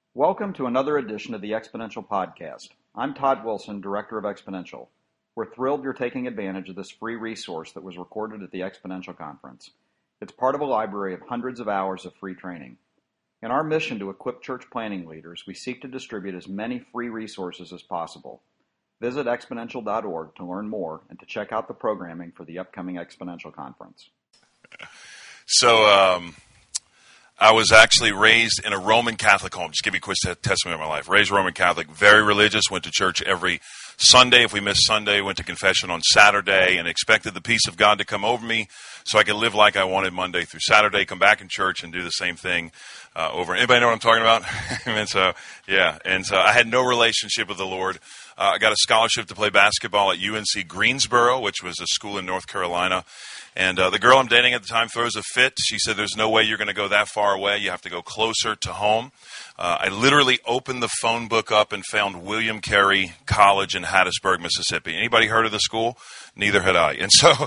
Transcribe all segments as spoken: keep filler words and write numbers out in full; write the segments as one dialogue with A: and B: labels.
A: Welcome to another edition of the Exponential Podcast. I'm Todd Wilson, Director of Exponential. We're thrilled you're taking advantage of this free resource that was recorded at the Exponential Conference. It's part of a library of hundreds of hours of free training. In our mission to equip church planning leaders, we seek to distribute as many free resources as possible. Visit exponential dot org to learn more and to check out the programming for the upcoming Exponential Conference.
B: So, um... I was actually raised in a Roman Catholic home. Just give you a quick testimony of my life. Raised Roman Catholic, very religious, went to church every Sunday. If we missed Sunday, went to confession on Saturday, and expected the peace of God to come over me so I could live like I wanted Monday through Saturday, come back in church and do the same thing uh, over. Anybody know what I'm talking about? And so, yeah, and so I had no relationship with the Lord. Uh, I got a scholarship to play basketball at U N C Greensboro, which was a school in North Carolina. And uh, the girl I'm dating at the time throws a fit. She said, there's no way you're going to go that far away. You have to go closer to home. Uh, I literally opened the phone book up and found William Carey College in Hattiesburg, Mississippi. Anybody heard of the school? Neither had I. And so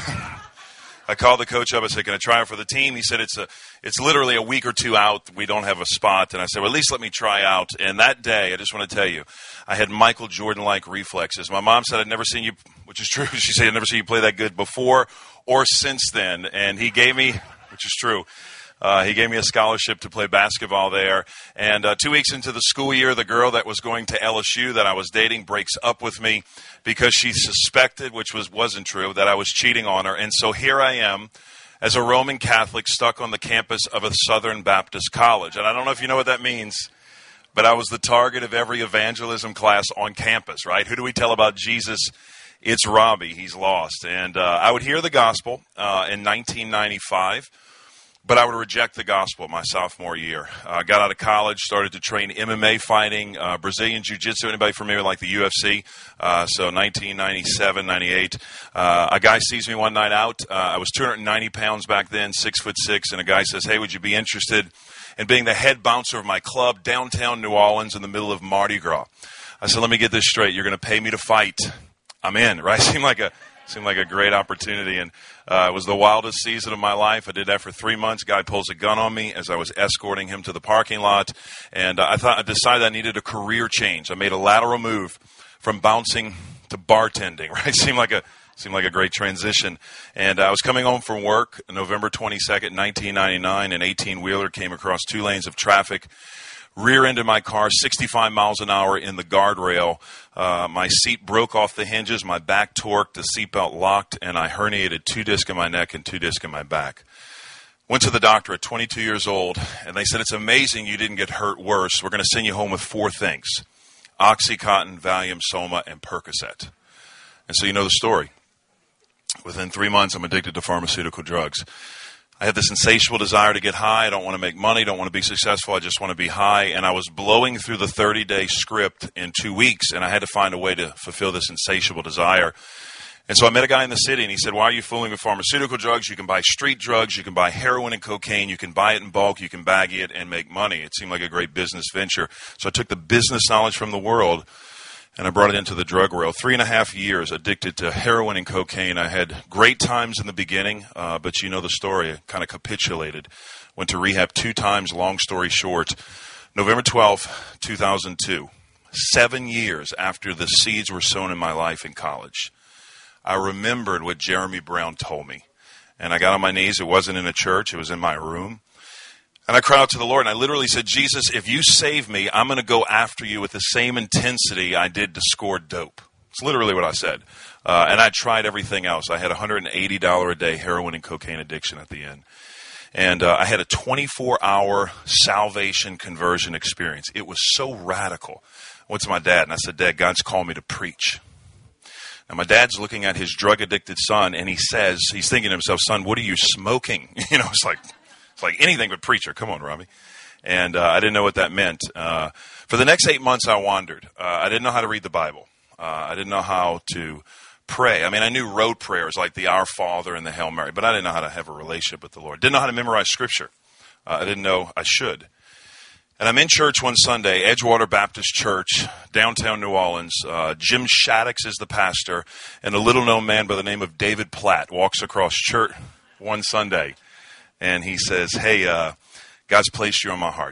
B: I called the coach up. I said, can I try out for the team? He said, it's a, it's literally a week or two out. We don't have a spot. And I said, well, at least let me try out. And that day, I just want to tell you, I had Michael Jordan-like reflexes. My mom said, I'd never seen you, which is true. She said, I'd never seen you play that good before or since then. And he gave me, which is true, uh, he gave me a scholarship to play basketball there. And uh, two weeks into the school year, the girl that was going to L S U that I was dating breaks up with me because she suspected, which was, wasn't true, that I was cheating on her. And so here I am as a Roman Catholic stuck on the campus of a Southern Baptist college. And I don't know if you know what that means, but I was the target of every evangelism class on campus, right? Who do we tell about Jesus? It's Robbie. He's lost. And uh, I would hear the gospel uh, in nineteen ninety-five, but I would reject the gospel my sophomore year. I uh, got out of college, started to train M M A fighting, uh, Brazilian Jiu-Jitsu. Anybody familiar with like the U F C? Uh, so nineteen ninety-seven, ninety-eight. Uh, a guy sees me one night out. Uh, I was two hundred ninety pounds back then, six foot six, and a guy says, hey, would you be interested in being the head bouncer of my club downtown New Orleans in the middle of Mardi Gras? I said, let me get this straight. You're going to pay me to fight. I'm in, right? Seemed like a seemed like a great opportunity, and uh, it was the wildest season of my life. I did that for three months. Guy pulls a gun on me as I was escorting him to the parking lot, and uh, I thought I decided I needed a career change. I made a lateral move from bouncing to bartending. Right? Seemed like a seemed like a great transition. And I was coming home from work, November twenty-second, nineteen ninety-nine. An eighteen-wheeler came across two lanes of traffic, rear-ended my car, sixty-five miles an hour in the guardrail. Uh, my seat broke off the hinges, my back torqued, the seatbelt locked, and I herniated two discs in my neck and two discs in my back. Went to the doctor at twenty-two years old, and they said, it's amazing you didn't get hurt worse. We're going to send you home with four things: OxyContin, Valium, Soma, and Percocet. And so you know the story. Within three months, I'm addicted to pharmaceutical drugs. I had this insatiable desire to get high. I don't want to make money, don't want to be successful. I just want to be high. And I was blowing through the thirty-day script in two weeks, and I had to find a way to fulfill this insatiable desire. And so I met a guy in the city, and he said, why are you fooling with pharmaceutical drugs? You can buy street drugs. You can buy heroin and cocaine. You can buy it in bulk. You can bag it and make money. It seemed like a great business venture. So I took the business knowledge from the world, and I brought it into the drug world. Three and a half years addicted to heroin and cocaine. I had great times in the beginning, uh, but you know the story. I kind of capitulated. Went to rehab two times, long story short. November twelfth, two thousand two, seven years after the seeds were sown in my life in college, I remembered what Jeremy Brown told me. And I got on my knees. It wasn't in a church. It was in my room. And I cried out to the Lord, and I literally said, Jesus, if you save me, I'm going to go after you with the same intensity I did to score dope. It's literally what I said. Uh, and I tried everything else. I had a one hundred eighty dollars a day heroin and cocaine addiction at the end. And uh, I had a twenty-four hour salvation conversion experience. It was so radical. I went to my dad, and I said, Dad, God's called me to preach. Now, my dad's looking at his drug-addicted son, and he says, he's thinking to himself, son, what are you smoking? You know, it's like... It's like anything but preacher. Come on, Robbie. And uh, I didn't know what that meant. Uh, for the next eight months, I wandered. Uh, I didn't know how to read the Bible. Uh, I didn't know how to pray. I mean, I knew rote prayers like the Our Father and the Hail Mary, but I didn't know how to have a relationship with the Lord. Didn't know how to memorize Scripture. Uh, I didn't know I should. And I'm in church one Sunday, Edgewater Baptist Church, downtown New Orleans. Uh, Jim Shaddix is the pastor, and a little-known man by the name of David Platt walks across church one Sunday. And he says, hey, uh, God's placed you on my heart.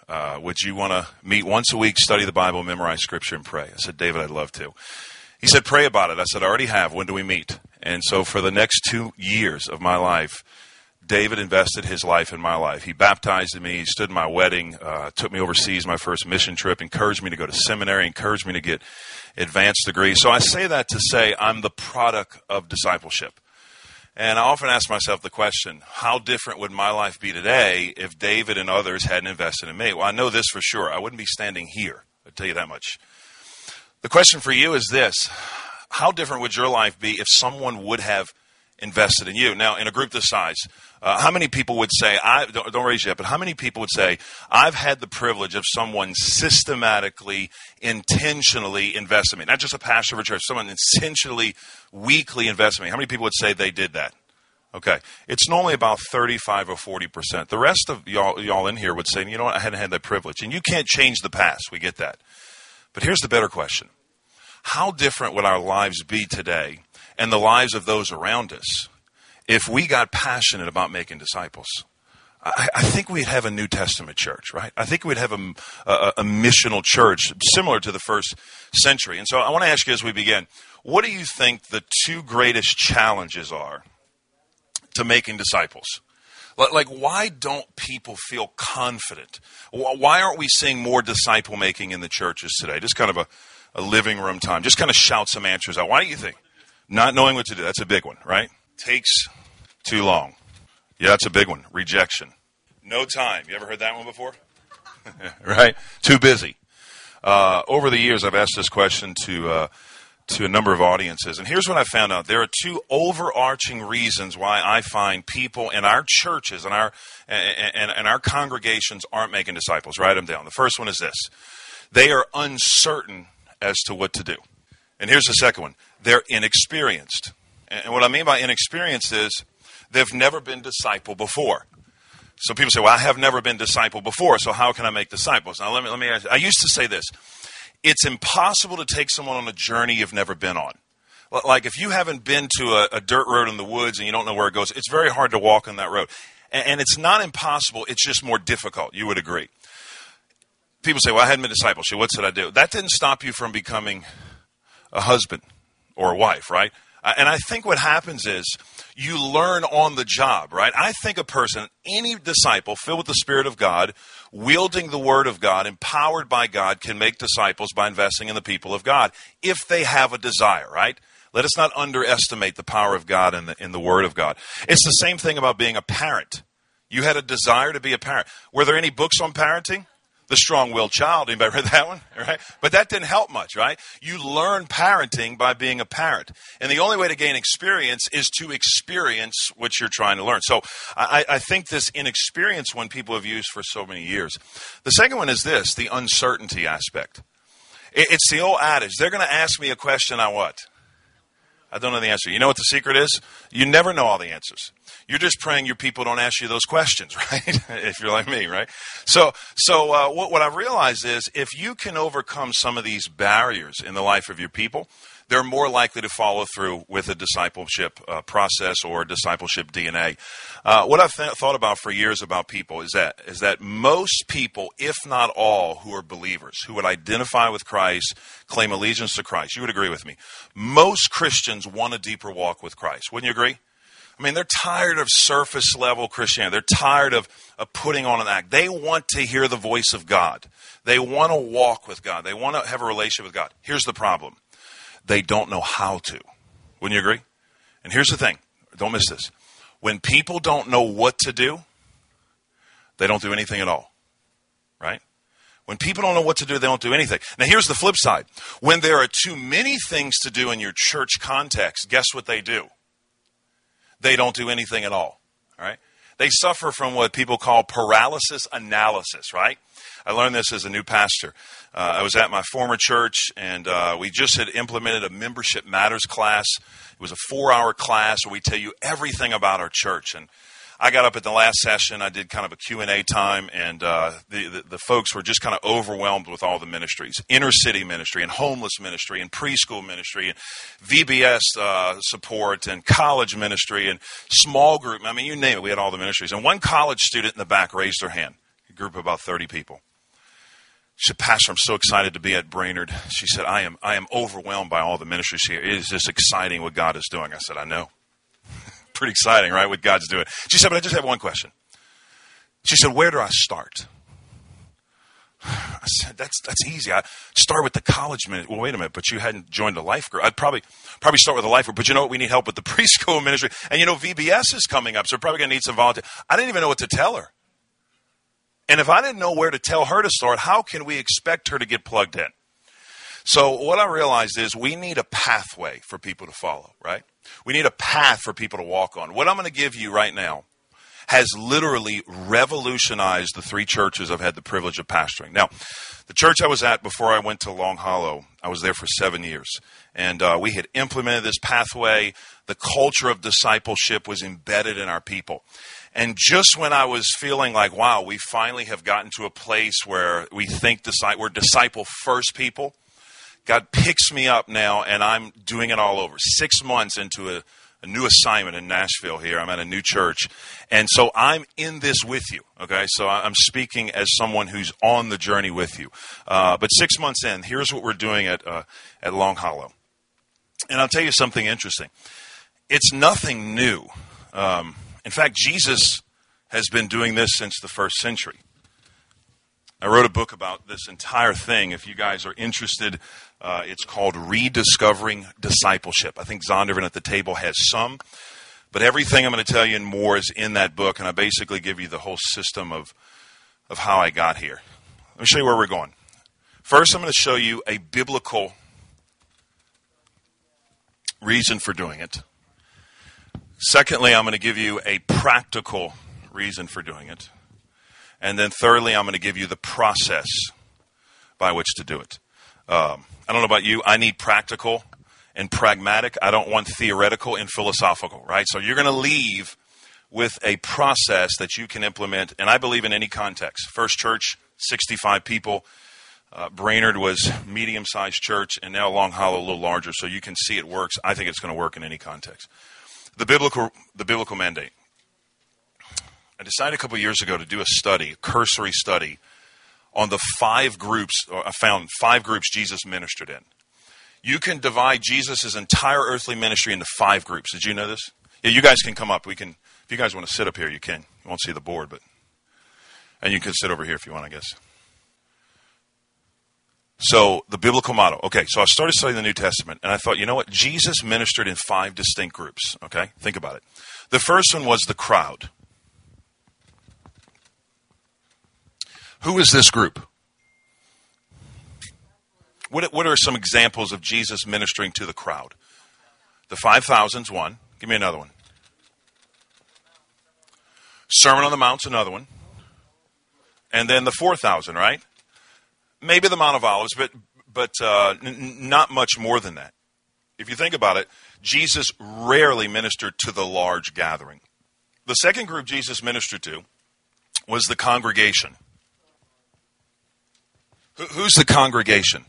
B: uh, would you want to meet once a week, study the Bible, memorize Scripture, and pray? I said, David, I'd love to. He said, pray about it. I said, I already have. When do we meet? And so for the next two years of my life, David invested his life in my life. He baptized me. He stood in my wedding, uh, took me overseas, my first mission trip, encouraged me to go to seminary, encouraged me to get advanced degrees. So I say that to say I'm the product of discipleship. And I often ask myself the question, how different would my life be today if David and others hadn't invested in me? Well, I know this for sure. I wouldn't be standing here. I'll tell you that much. The question for you is this. How different would your life be if someone would have invested in you? Now, in a group this size, uh, how many people would say, I don't, don't raise you up, but how many people would say, I've had the privilege of someone systematically, intentionally invest in me? Not just a pastor of a church, someone intentionally, weekly invest in me. How many people would say they did that? Okay. It's normally about thirty-five or forty percent. The rest of y'all, y'all in here would say, you know what, I hadn't had that privilege. And you can't change the past. We get that. But here's the better question. How different would our lives be today and the lives of those around us if we got passionate about making disciples? I, I think we'd have a New Testament church, right? I think we'd have a, a, a missional church similar to the first century. And so I want to ask you as we begin, what do you think the two greatest challenges are to making disciples? Like, why don't people feel confident? Why aren't we seeing more disciple making in the churches today? Just kind of a, a living room time. Just kind of shout some answers out. Why do you think? Not knowing what to do. That's a big one, right? Takes too long. Yeah, that's a big one. Rejection. No time. You ever heard that one before? Right? Too busy. Uh, over the years, I've asked this question to uh, to a number of audiences, and here's what I found out. There are two overarching reasons why I find people in our churches and our and, and, and our congregations aren't making disciples. Write them down. The first one is this. They are uncertain as to what to do. And here's the second one. They're inexperienced. And what I mean by inexperienced is they've never been discipled before. So people say, well, I have never been discipled before, so how can I make disciples? Now, let me, let me ask you. I used to say this. It's impossible to take someone on a journey you've never been on. Like if you haven't been to a, a dirt road in the woods and you don't know where it goes, it's very hard to walk on that road. And, and it's not impossible. It's just more difficult. You would agree. People say, well, I hadn't been discipleship. What should I do? That didn't stop you from becoming a husband or a wife, right? And I think what happens is you learn on the job, right? I think a person, any disciple filled with the Spirit of God, wielding the Word of God, empowered by God, can make disciples by investing in the people of God if they have a desire, right? Let us not underestimate the power of God in the, in the Word of God. It's the same thing about being a parent. You had a desire to be a parent. Were there any books on parenting? The Strong-Willed Child. Anybody read that one? Right? But that didn't help much, right? You learn parenting by being a parent. And the only way to gain experience is to experience what you're trying to learn. So I, I think this inexperience one people have used for so many years. The second one is this, the uncertainty aspect. It, it's the old adage. They're going to ask me a question on what? I don't know the answer. You know what the secret is? You never know all the answers. You're just praying your people don't ask you those questions, right? If you're like me, right? So so uh, what, what I've realized is if you can overcome some of these barriers in the life of your people, they're more likely to follow through with a discipleship uh, process or discipleship D N A. Uh, what I've th- thought about for years about people is that is that most people, if not all, who are believers, who would identify with Christ, claim allegiance to Christ, you would agree with me, most Christians want a deeper walk with Christ. Wouldn't you agree? I mean, they're tired of surface level Christianity. They're tired of, of putting on an act. They want to hear the voice of God. They want to walk with God. They want to have a relationship with God. Here's the problem. They don't know how to. Wouldn't you agree? And here's the thing. Don't miss this. When people don't know what to do, they don't do anything at all. Right? When people don't know what to do, they don't do anything. Now, here's the flip side. When there are too many things to do in your church context, guess what they do? They don't do anything at all, all right? They suffer from what people call paralysis analysis, right? I learned this as a new pastor. Uh, I was at my former church, and uh, we just had implemented a Membership Matters class. It was a four-hour class where we tell you everything about our church. And I got up at the last session. I did kind of a Q and A time, and uh, the, the, the folks were just kind of overwhelmed with all the ministries. Inner city ministry and homeless ministry and preschool ministry and V B S uh, support and college ministry and small group. I mean, you name it. We had all the ministries. And one college student in the back raised her hand, a group of about thirty people. She said, Pastor, I'm so excited to be at Brainerd. She said, I am I am overwhelmed by all the ministries here. It is just exciting what God is doing. I said, I know. Pretty exciting, right, what God's doing. She said, but I just have one question. She said, where do I start? I said, that's that's easy. I start with the college minute. Well, wait a minute, but you hadn't joined a life group. I'd probably probably start with a life group, but you know what? We need help with the preschool ministry. And you know, V B S is coming up, so we're probably going to need some volunteers. I didn't even know what to tell her. And if I didn't know where to tell her to start, how can we expect her to get plugged in? So what I realized is we need a pathway for people to follow, right? We need a path for people to walk on. What I'm going to give you right now has literally revolutionized the three churches I've had the privilege of pastoring. Now, the church I was at before I went to Long Hollow, I was there for seven years. And uh, we had implemented this pathway. The culture of discipleship was embedded in our people. And just when I was feeling like, wow, we finally have gotten to a place where we think disci- we're disciple-first people, God picks me up now, and I'm doing it all over. Six months into a, a new assignment in Nashville here. I'm at a new church. And so I'm in this with you, okay? So I'm speaking as someone who's on the journey with you. Uh, but six months in, here's what we're doing at uh, at Long Hollow. And I'll tell you something interesting. It's nothing new. Um In fact, Jesus has been doing this since the first century. I wrote a book about this entire thing. If you guys are interested, uh, it's called Rediscovering Discipleship. I think Zondervan at the table has some, but everything I'm going to tell you and more is in that book, and I basically give you the whole system of, of how I got here. Let me show you where we're going. First, I'm going to show you a biblical reason for doing it. Secondly, I'm going to give you a practical reason for doing it. And then thirdly, I'm going to give you the process by which to do it. Um, I don't know about you. I need practical and pragmatic. I don't want theoretical and philosophical, right? So you're going to leave with a process that you can implement, and I believe in any context. First Church, sixty-five people. Uh, Brainerd was medium-sized church, and now Long Hollow a little larger, so you can see it works. I think it's going to work in any context. The biblical the biblical mandate. I decided a couple of years ago to do a study, a cursory study, on the five groups, or I found five groups Jesus ministered in. You can divide Jesus' entire earthly ministry into five groups. Did you know this? Yeah, you guys can come up. We can, if you guys want to sit up here, you can. You won't see the board, but and you can sit over here if you want, I guess. So, the biblical model. Okay, so I started studying the New Testament, and I thought, you know what? Jesus ministered in five distinct groups, okay? Think about it. The first one was the crowd. Who is this group? What, what are some examples of Jesus ministering to the crowd? The five thousand's one. Give me another one. Sermon on the Mount's another one. And then the four thousand, right? Maybe the Mount of Olives, but but uh, n- not much more than that. If you think about it, Jesus rarely ministered to the large gathering. The second group Jesus ministered to was the congregation. Wh- who's the congregation?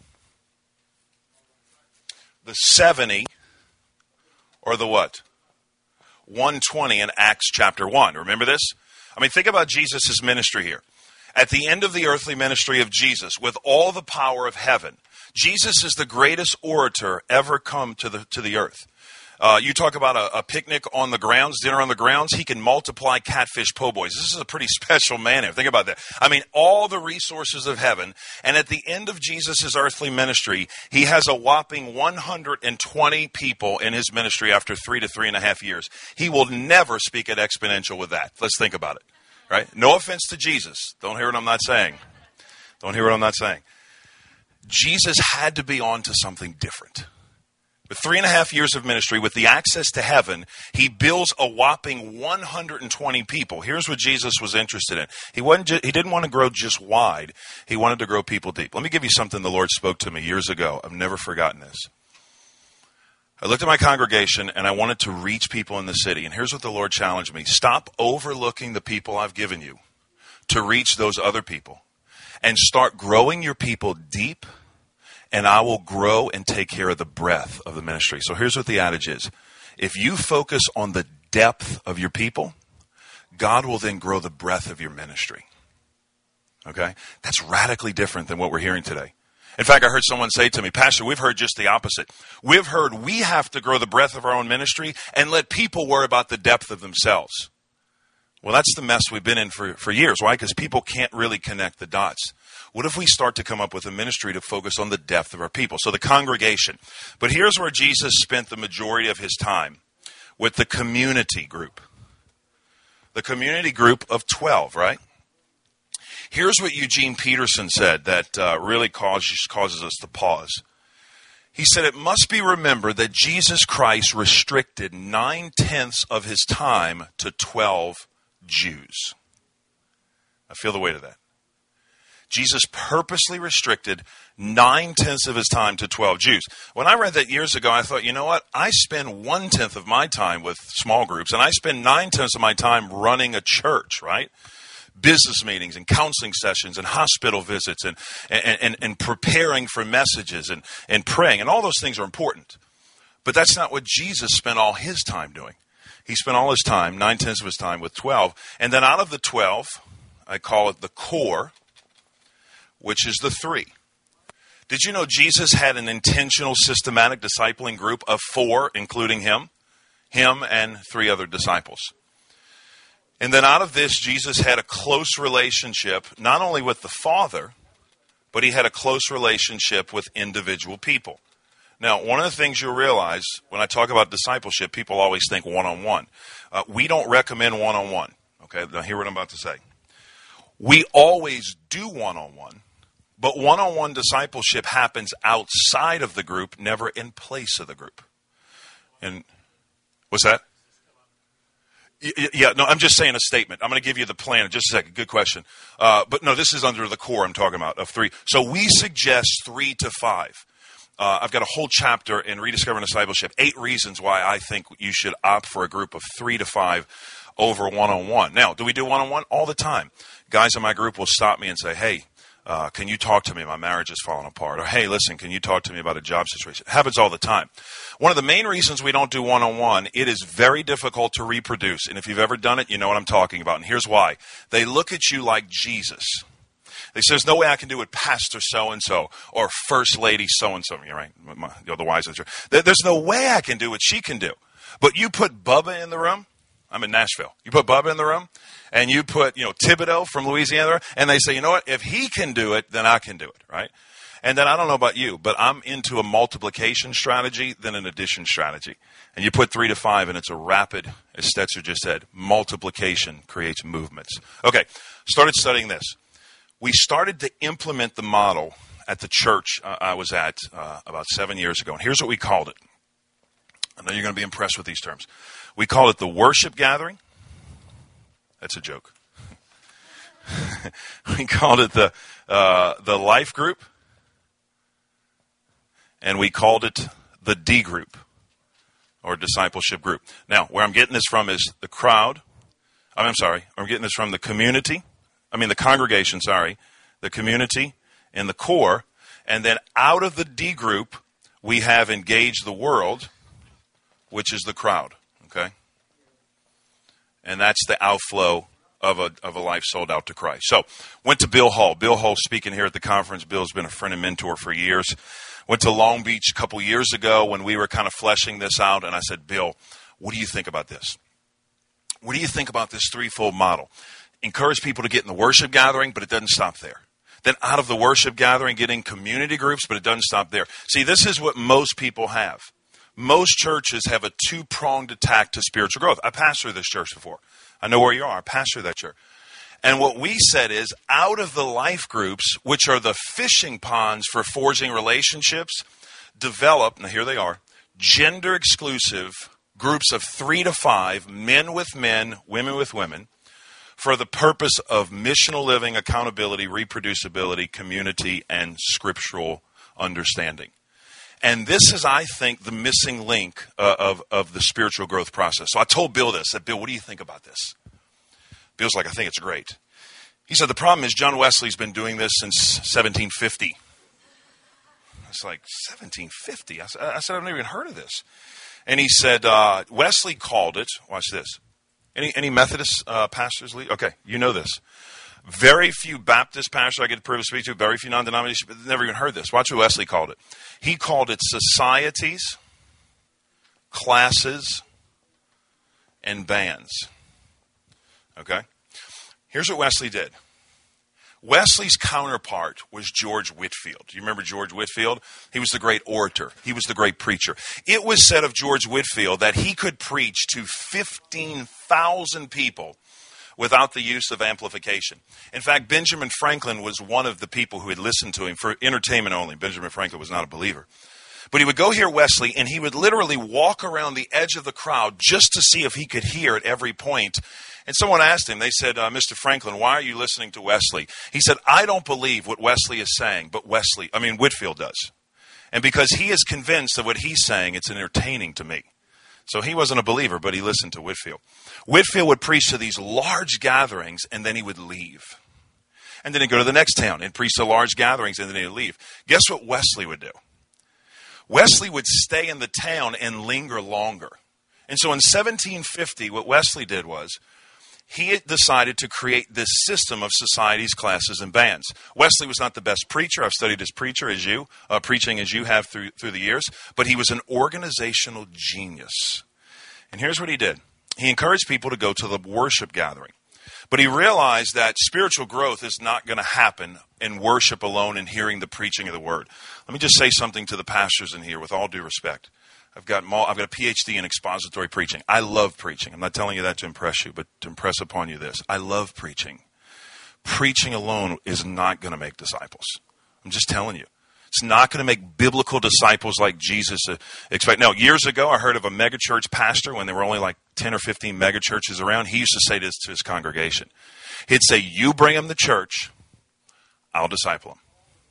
B: The seventy, or the what? one twenty in Acts chapter one. Remember this? I mean, think about Jesus' ministry here. At the end of the earthly ministry of Jesus, with all the power of heaven, Jesus is the greatest orator ever come to the to the earth. Uh, you talk about a, a picnic on the grounds, dinner on the grounds, he can multiply catfish po' boys. This is a pretty special man here. Think about that. I mean, all the resources of heaven. And at the end of Jesus' earthly ministry, he has a whopping one hundred twenty people in his ministry after three to three and a half years. He will never speak at Exponential with that. Let's think about it. Right? No offense to Jesus. Don't hear what I'm not saying. Don't hear what I'm not saying. Jesus had to be on to something different. With three and a half years of ministry, with the access to heaven, he builds a whopping one hundred twenty people. Here's what Jesus was interested in. He wasn't ju- he didn't want to grow just wide. He wanted to grow people deep. Let me give you something the Lord spoke to me years ago. I've never forgotten this. I looked at my congregation, and I wanted to reach people in the city. And here's what the Lord challenged me. Stop overlooking the people I've given you to reach those other people. And start growing your people deep, and I will grow and take care of the breadth of the ministry. So here's what the adage is. If you focus on the depth of your people, God will then grow the breadth of your ministry. Okay? That's radically different than what we're hearing today. In fact, I heard someone say to me, Pastor, we've heard just the opposite. We've heard we have to grow the breadth of our own ministry and let people worry about the depth of themselves. Well, that's the mess we've been in for, for years. Why? Because people can't really connect the dots. What if we start to come up with a ministry to focus on the depth of our people? So the congregation. But here's where Jesus spent the majority of his time, with the community group. The community group of twelve, right? Here's what Eugene Peterson said that uh, really causes, causes us to pause. He said, it must be remembered that Jesus Christ restricted nine-tenths of his time to twelve Jews. I feel the weight of that. Jesus purposely restricted nine-tenths of his time to twelve Jews. When I read that years ago, I thought, you know what? I spend one-tenth of my time with small groups, and I spend nine-tenths of my time running a church, right? Business meetings and counseling sessions and hospital visits and, and, and, and preparing for messages and, and praying. And all those things are important. But that's not what Jesus spent all his time doing. He spent all his time, nine-tenths of his time, with twelve. And then out of the twelve, I call it the core, which is the three. Did you know Jesus had an intentional systematic discipling group of four, including him, him and three other disciples? And then out of this, Jesus had a close relationship, not only with the Father, but he had a close relationship with individual people. Now, one of the things you'll realize when I talk about discipleship, people always think one-on-one. Uh, we don't recommend one-on-one. Okay, now hear what I'm about to say. We always do one-on-one, but one-on-one discipleship happens outside of the group, never in place of the group. And what's that? Yeah, no, I'm just saying a statement. I'm going to give you the plan in just a second. Good question. Uh, but no, this is under the core I'm talking about of three. So we suggest three to five. Uh, I've got a whole chapter in Rediscovering Discipleship, eight reasons why I think you should opt for a group of three to five over one-on-one. Now, do we do one-on-one? All the time. Guys in my group will stop me and say, hey, Uh, can you talk to me? My marriage is falling apart. Or, hey, listen, can you talk to me about a job situation? It happens all the time. One of the main reasons we don't do one-on-one, it is very difficult to reproduce. And if you've ever done it, you know what I'm talking about. And here's why. They look at you like Jesus. They say, there's no way I can do it, Pastor so-and-so or First Lady so-and-so. You're right. My, you know, the wise answer. There's no way I can do what she can do. But you put Bubba in the room. I'm in Nashville. You put Bubba in the room, and you put, you know, Thibodeau from Louisiana, and they say, you know what? If he can do it, then I can do it, right? And then I don't know about you, but I'm into a multiplication strategy than an addition strategy. And you put three to five, and it's a rapid, as Stetzer just said, multiplication creates movements. Okay, started studying this. We started to implement the model at the church uh, I was at uh, about seven years ago, and here's what we called it. I know you're going to be impressed with these terms. We call it the worship gathering. That's a joke. We called it the uh, the life group. And we called it the D group, or discipleship group. Now, where I'm getting this from is the crowd. I'm sorry. I'm getting this from the community. I mean the congregation, sorry. The community and the core. And then out of the D group, we have engaged the world, which is the crowd. Okay? And that's the outflow of a of a life sold out to Christ. So, went to Bill Hall. Bill Hall speaking here at the conference. Bill's been a friend and mentor for years. Went to Long Beach a couple years ago when we were kind of fleshing this out, and I said, Bill, what do you think about this? What do you think about this threefold model? Encourage people to get in the worship gathering, but it doesn't stop there. Then out of the worship gathering, get in community groups, but it doesn't stop there. See, this is what most people have. Most churches have a two-pronged attack to spiritual growth. I pastored this church before. I know where you are. I pastored that church. And what we said is, out of the life groups, which are the fishing ponds for forging relationships, develop, now here they are, gender-exclusive groups of three to five, men with men, women with women, for the purpose of missional living, accountability, reproducibility, community, and scriptural understanding. And this is, I think, the missing link uh, of, of the spiritual growth process. So I told Bill this. I said, Bill, what do you think about this? Bill's like, I think it's great. He said, the problem is John Wesley's been doing this since seventeen fifty. It's like, seventeen fifty? I said, I said, I've never even heard of this. And he said, uh, Wesley called it, watch this. Any, any Methodist uh, pastors lead? Okay, you know this. Very few Baptist pastors I get the privilege to speak to, very few non-denominational, but never even heard this. Watch what Wesley called it. He called it societies, classes, and bands. Okay? Here's what Wesley did. Wesley's counterpart was George Whitefield. Do you remember George Whitefield? He was the great orator. He was the great preacher. It was said of George Whitefield that he could preach to fifteen thousand people without the use of amplification. In fact, Benjamin Franklin was one of the people who had listened to him for entertainment only. Benjamin Franklin was not a believer. But he would go hear Wesley, and he would literally walk around the edge of the crowd just to see if he could hear at every point. And someone asked him, they said, uh, Mister Franklin, why are you listening to Wesley? He said, I don't believe what Wesley is saying, but Wesley, I mean, Whitefield does. And because he is convinced of what he's saying, it's entertaining to me. So he wasn't a believer, but he listened to Whitefield. Whitefield would preach to these large gatherings, and then he would leave. And then he'd go to the next town and preach to large gatherings, and then he'd leave. Guess what Wesley would do? Wesley would stay in the town and linger longer. And so in seventeen fifty, what Wesley did was, he decided to create this system of societies, classes, and bands. Wesley was not the best preacher. I've studied as preacher as you, uh, preaching as you have through through the years. But he was an organizational genius. And here's what he did. He encouraged people to go to the worship gathering. But he realized that spiritual growth is not going to happen in worship alone and hearing the preaching of the word. Let me just say something to the pastors in here with all due respect. I've got I've got a P H D in expository preaching. I love preaching. I'm not telling you that to impress you, but to impress upon you this. I love preaching. Preaching alone is not going to make disciples. I'm just telling you. It's not going to make biblical disciples like Jesus expect. Now, years ago, I heard of a megachurch pastor when there were only like ten or fifteen megachurches around. He used to say this to his congregation. He'd say, you bring them to church, I'll disciple them.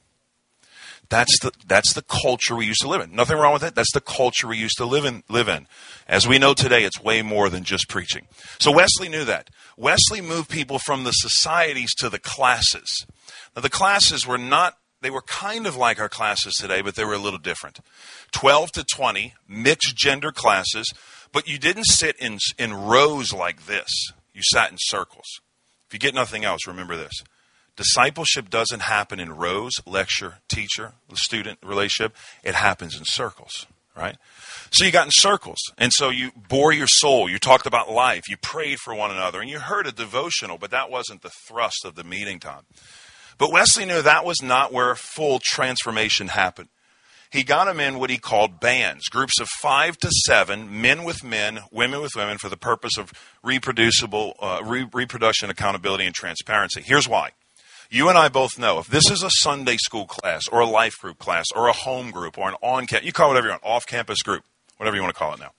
B: That's the that's the culture we used to live in. Nothing wrong with it. That's the culture we used to live in. Live in. As we know today, it's way more than just preaching. So Wesley knew that. Wesley moved people from the societies to the classes. Now, the classes were not, they were kind of like our classes today, but they were a little different. twelve to twenty, mixed gender classes, but you didn't sit in, in rows like this. You sat in circles. If you get nothing else, remember this. Discipleship doesn't happen in rows, lecture, teacher, student relationship. It happens in circles, right? So you got in circles, and so you bore your soul. You talked about life. You prayed for one another, and you heard a devotional, but that wasn't the thrust of the meeting time. But Wesley knew that was not where full transformation happened. He got them in what he called bands, groups of five to seven, men with men, women with women, for the purpose of reproducible uh, re- reproduction, accountability, and transparency. Here's why. You and I both know if this is a Sunday school class or a life group class or a home group or an on-campus, you call it whatever you want, off-campus group, whatever you want to call it now.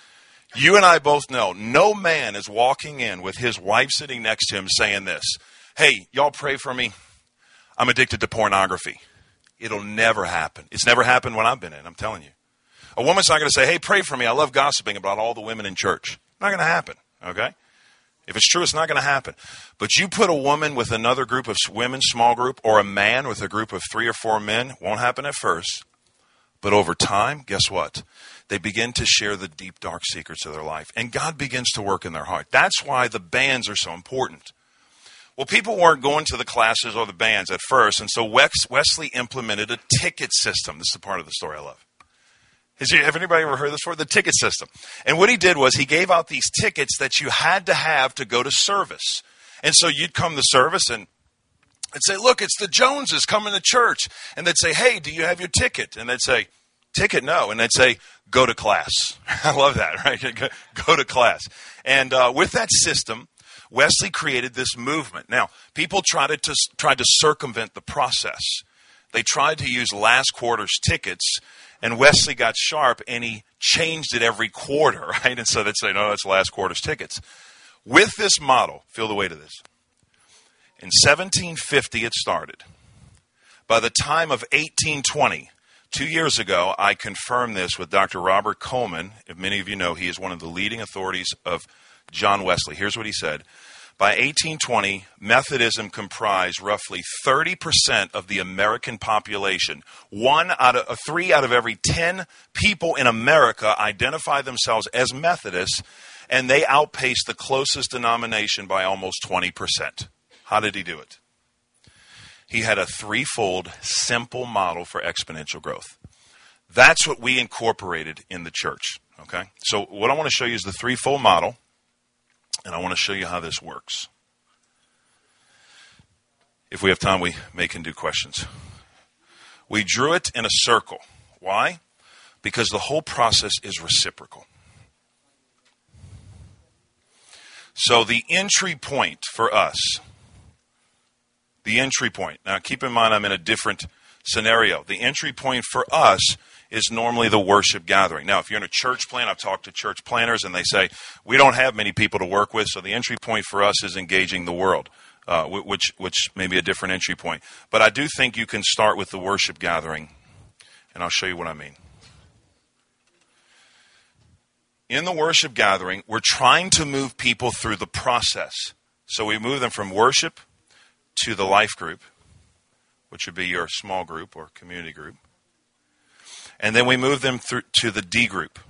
B: You and I both know no man is walking in with his wife sitting next to him saying this, hey, y'all pray for me. I'm addicted to pornography. It'll never happen. It's never happened when I've been in, I'm telling you. A woman's not going to say, hey, pray for me. I love gossiping about all the women in church. Not going to happen, okay? If it's true, it's not going to happen. But you put a woman with another group of women, small group, or a man with a group of three or four men, won't happen at first. But over time, guess what? They begin to share the deep, dark secrets of their life. And God begins to work in their heart. That's why the bands are so important. Well, people weren't going to the classes or the bands at first, and so Wesley implemented a ticket system. This is the part of the story I love. Has you, have anybody ever heard this before? The ticket system. And what he did was he gave out these tickets that you had to have to go to service. And so you'd come to service and they'd say, look, it's the Joneses coming to church. And they'd say, hey, do you have your ticket? And they'd say, ticket, no. And they'd say, go to class. I love that, right? Go to class. And uh, with that system, Wesley created this movement. Now, people tried to, tried to circumvent the process. They tried to use last quarter's tickets. And Wesley got sharp, and he changed it every quarter, right? And so they'd say, no, that's last quarter's tickets. With this model, feel the weight of this. In seventeen fifty, it started. By the time of eighteen twenty, two years ago, I confirmed this with Doctor Robert Coleman. If many of you know, he is one of the leading authorities of John Wesley. Here's what he said. By eighteen twenty, Methodism comprised roughly thirty percent of the American population. One out of, uh, three out of every ten people in America identify themselves as Methodists, and they outpaced the closest denomination by almost twenty percent. How did he do it? He had a threefold simple model for exponential growth. That's what we incorporated in the church. Okay? So what I want to show you is the threefold model, and I want to show you how this works. If we have time, we may can do questions. We drew it in a circle. Why? Because the whole process is reciprocal. So the entry point for us, the entry point. Now keep in mind I'm in a different scenario. The entry point for us is normally the worship gathering. Now if you're in a church plant, I've talked to church planners and they say, we don't have many people to work with, so the entry point for us is engaging the world, uh, which, which may be a different entry point. But I do think you can start with the worship gathering, and I'll show you what I mean. In the worship gathering, we're trying to move people through the process. So we move them from worship to the life group, which would be your small group or community group. And then we move them through to the D group.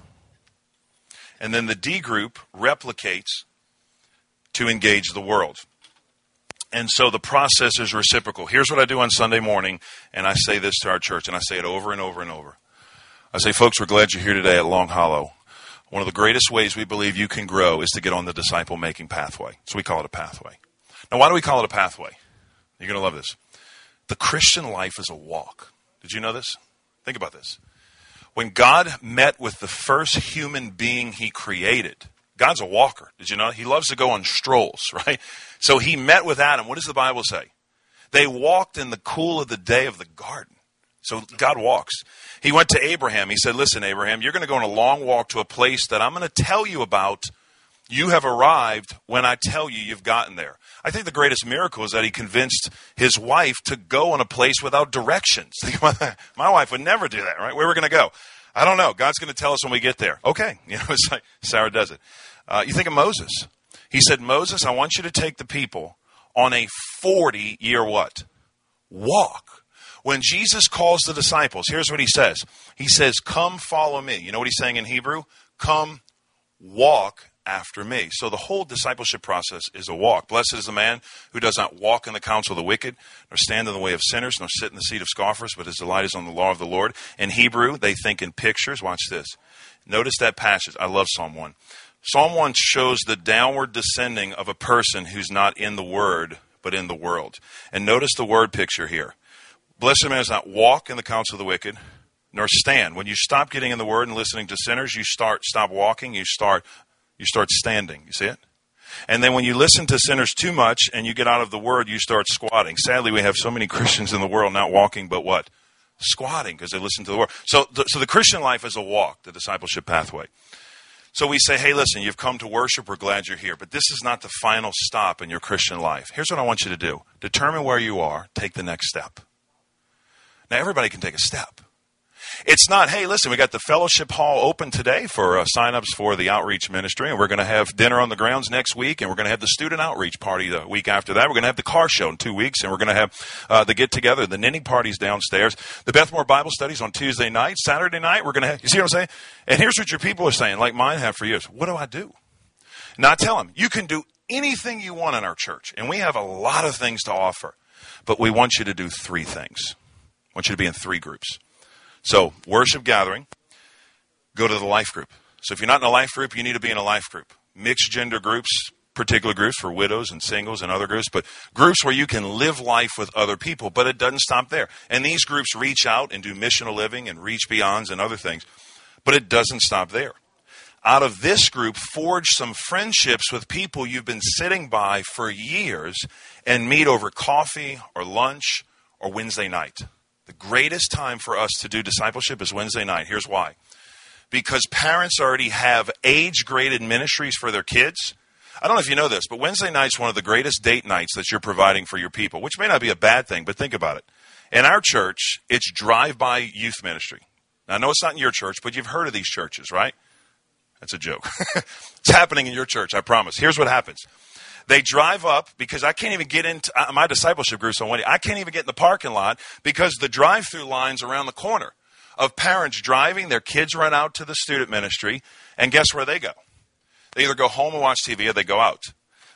B: And then the D group replicates to engage the world. And so the process is reciprocal. Here's what I do on Sunday morning, and I say this to our church, and I say it over and over and over. I say, folks, we're glad you're here today at Long Hollow. One of the greatest ways we believe you can grow is to get on the disciple-making pathway. So we call it a pathway. Now, why do we call it a pathway? You're going to love this. The Christian life is a walk. Did you know this? Think about this. When God met with the first human being he created, God's a walker. Did you know? He loves to go on strolls, right? So he met with Adam. What does the Bible say? They walked in the cool of the day of the garden. So God walks. He went to Abraham. He said, listen, Abraham, you're going to go on a long walk to a place that I'm going to tell you about. You have arrived when I tell you you've gotten there. I think the greatest miracle is that he convinced his wife to go on a place without directions. Think about that. My wife would never do that, right? Where we're going to go? I don't know. God's going to tell us when we get there. Okay. You know, it's like Sarah does it. Uh, you think of Moses. He said, Moses, I want you to take the people on a forty-year what? Walk. When Jesus calls the disciples, here's what he says. He says, come follow me. You know what he's saying in Hebrew? Come walk after me. So the whole discipleship process is a walk. Blessed is the man who does not walk in the counsel of the wicked, nor stand in the way of sinners, nor sit in the seat of scoffers, but his delight is on the law of the Lord. In Hebrew, they think in pictures. Watch this. Notice that passage. I love Psalm one. Psalm one shows the downward descending of a person who's not in the word, but in the world. And notice the word picture here. Blessed man does not walk in the counsel of the wicked, nor stand. When you stop getting in the word and listening to sinners, you start stop walking, you start you start standing. You see it? And then when you listen to sinners too much and you get out of the word, you start squatting. Sadly, we have so many Christians in the world not walking, but what? Squatting, because they listen to the word. So the, so the Christian life is a walk, the discipleship pathway. So we say, hey, listen, you've come to worship. We're glad you're here. But this is not the final stop in your Christian life. Here's what I want you to do. Determine where you are. Take the next step. Now, everybody can take a step. It's not, hey, listen, we got the fellowship hall open today for uh, sign-ups for the outreach ministry, and we're going to have dinner on the grounds next week, and we're going to have the student outreach party the week after that. We're going to have the car show in two weeks, and we're going to have uh, the get-together, the knitting parties downstairs, the Bethmore Bible studies on Tuesday night, Saturday night, we're going to have, you see what I'm saying? And here's what your people are saying, like mine have for years. What do I do? Now, I tell them, you can do anything you want in our church, and we have a lot of things to offer, but we want you to do three things. I want you to be in three groups. So, worship gathering, go to the life group. So if you're not in a life group, you need to be in a life group. Mixed gender groups, particular groups for widows and singles and other groups, but groups where you can live life with other people, but it doesn't stop there. And these groups reach out and do missional living and reach beyonds and other things, but it doesn't stop there. Out of this group, forge some friendships with people you've been sitting by for years and meet over coffee or lunch or Wednesday night. The greatest time for us to do discipleship is Wednesday night. Here's why. Because parents already have age-graded ministries for their kids. I don't know if you know this, but Wednesday night's one of the greatest date nights that you're providing for your people, which may not be a bad thing, but think about it. In our church, it's drive-by youth ministry. Now, I know it's not in your church, but you've heard of these churches, right? That's a joke. It's happening in your church, I promise. Here's what happens. They drive up because I can't even get into uh, my discipleship groups on Wednesday. I can't even get in the parking lot because the drive-through line's around the corner of parents driving. Their kids run out to the student ministry, and guess where they go? They either go home and watch T V or they go out.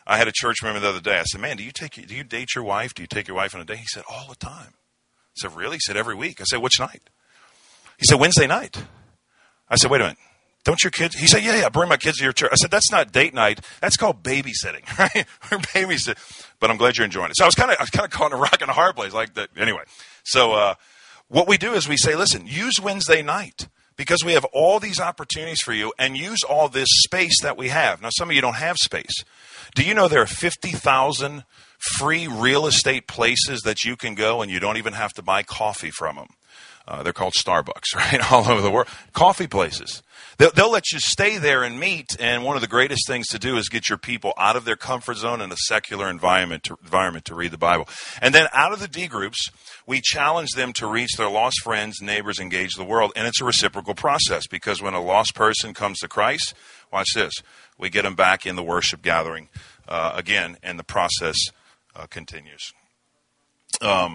B: I had a church member the other day. I said, man, do you take do you date your wife? Do you take your wife on a date? He said, all the time. I said, really? He said, every week. I said, which night? He said, Wednesday night. I said, wait a minute. Don't your kids? He said, yeah, yeah, bring my kids to your church. I said, that's not date night. That's called babysitting, right? We're babysitting. But I'm glad you're enjoying it. So I was kind of I was kind of caught in a rock and a hard place. Like that. Anyway, so uh, what we do is we say, listen, use Wednesday night. Because we have all these opportunities for you, and use all this space that we have. Now, some of you don't have space. Do you know there are fifty thousand free real estate places that you can go, and you don't even have to buy coffee from them? Uh, they're called Starbucks, right? All over the world. Coffee places. They'll, they'll let you stay there and meet, and one of the greatest things to do is get your people out of their comfort zone in a secular environment to, environment to read the Bible. And then out of the D groups, we challenge them to reach their lost friends, neighbors, engage the world. And it's a reciprocal process, because when a lost person comes to Christ, watch this, we get them back in the worship gathering uh, again, and the process uh, continues. Um,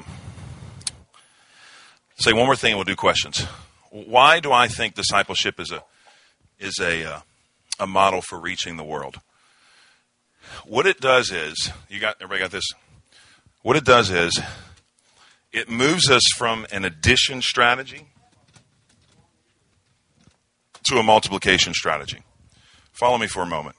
B: say one more thing and we'll do questions. Why do I think discipleship is a is a uh, a model for reaching the world? What it does is, you got everybody got this? What it does is, it moves us from an addition strategy to a multiplication strategy. Follow me for a moment.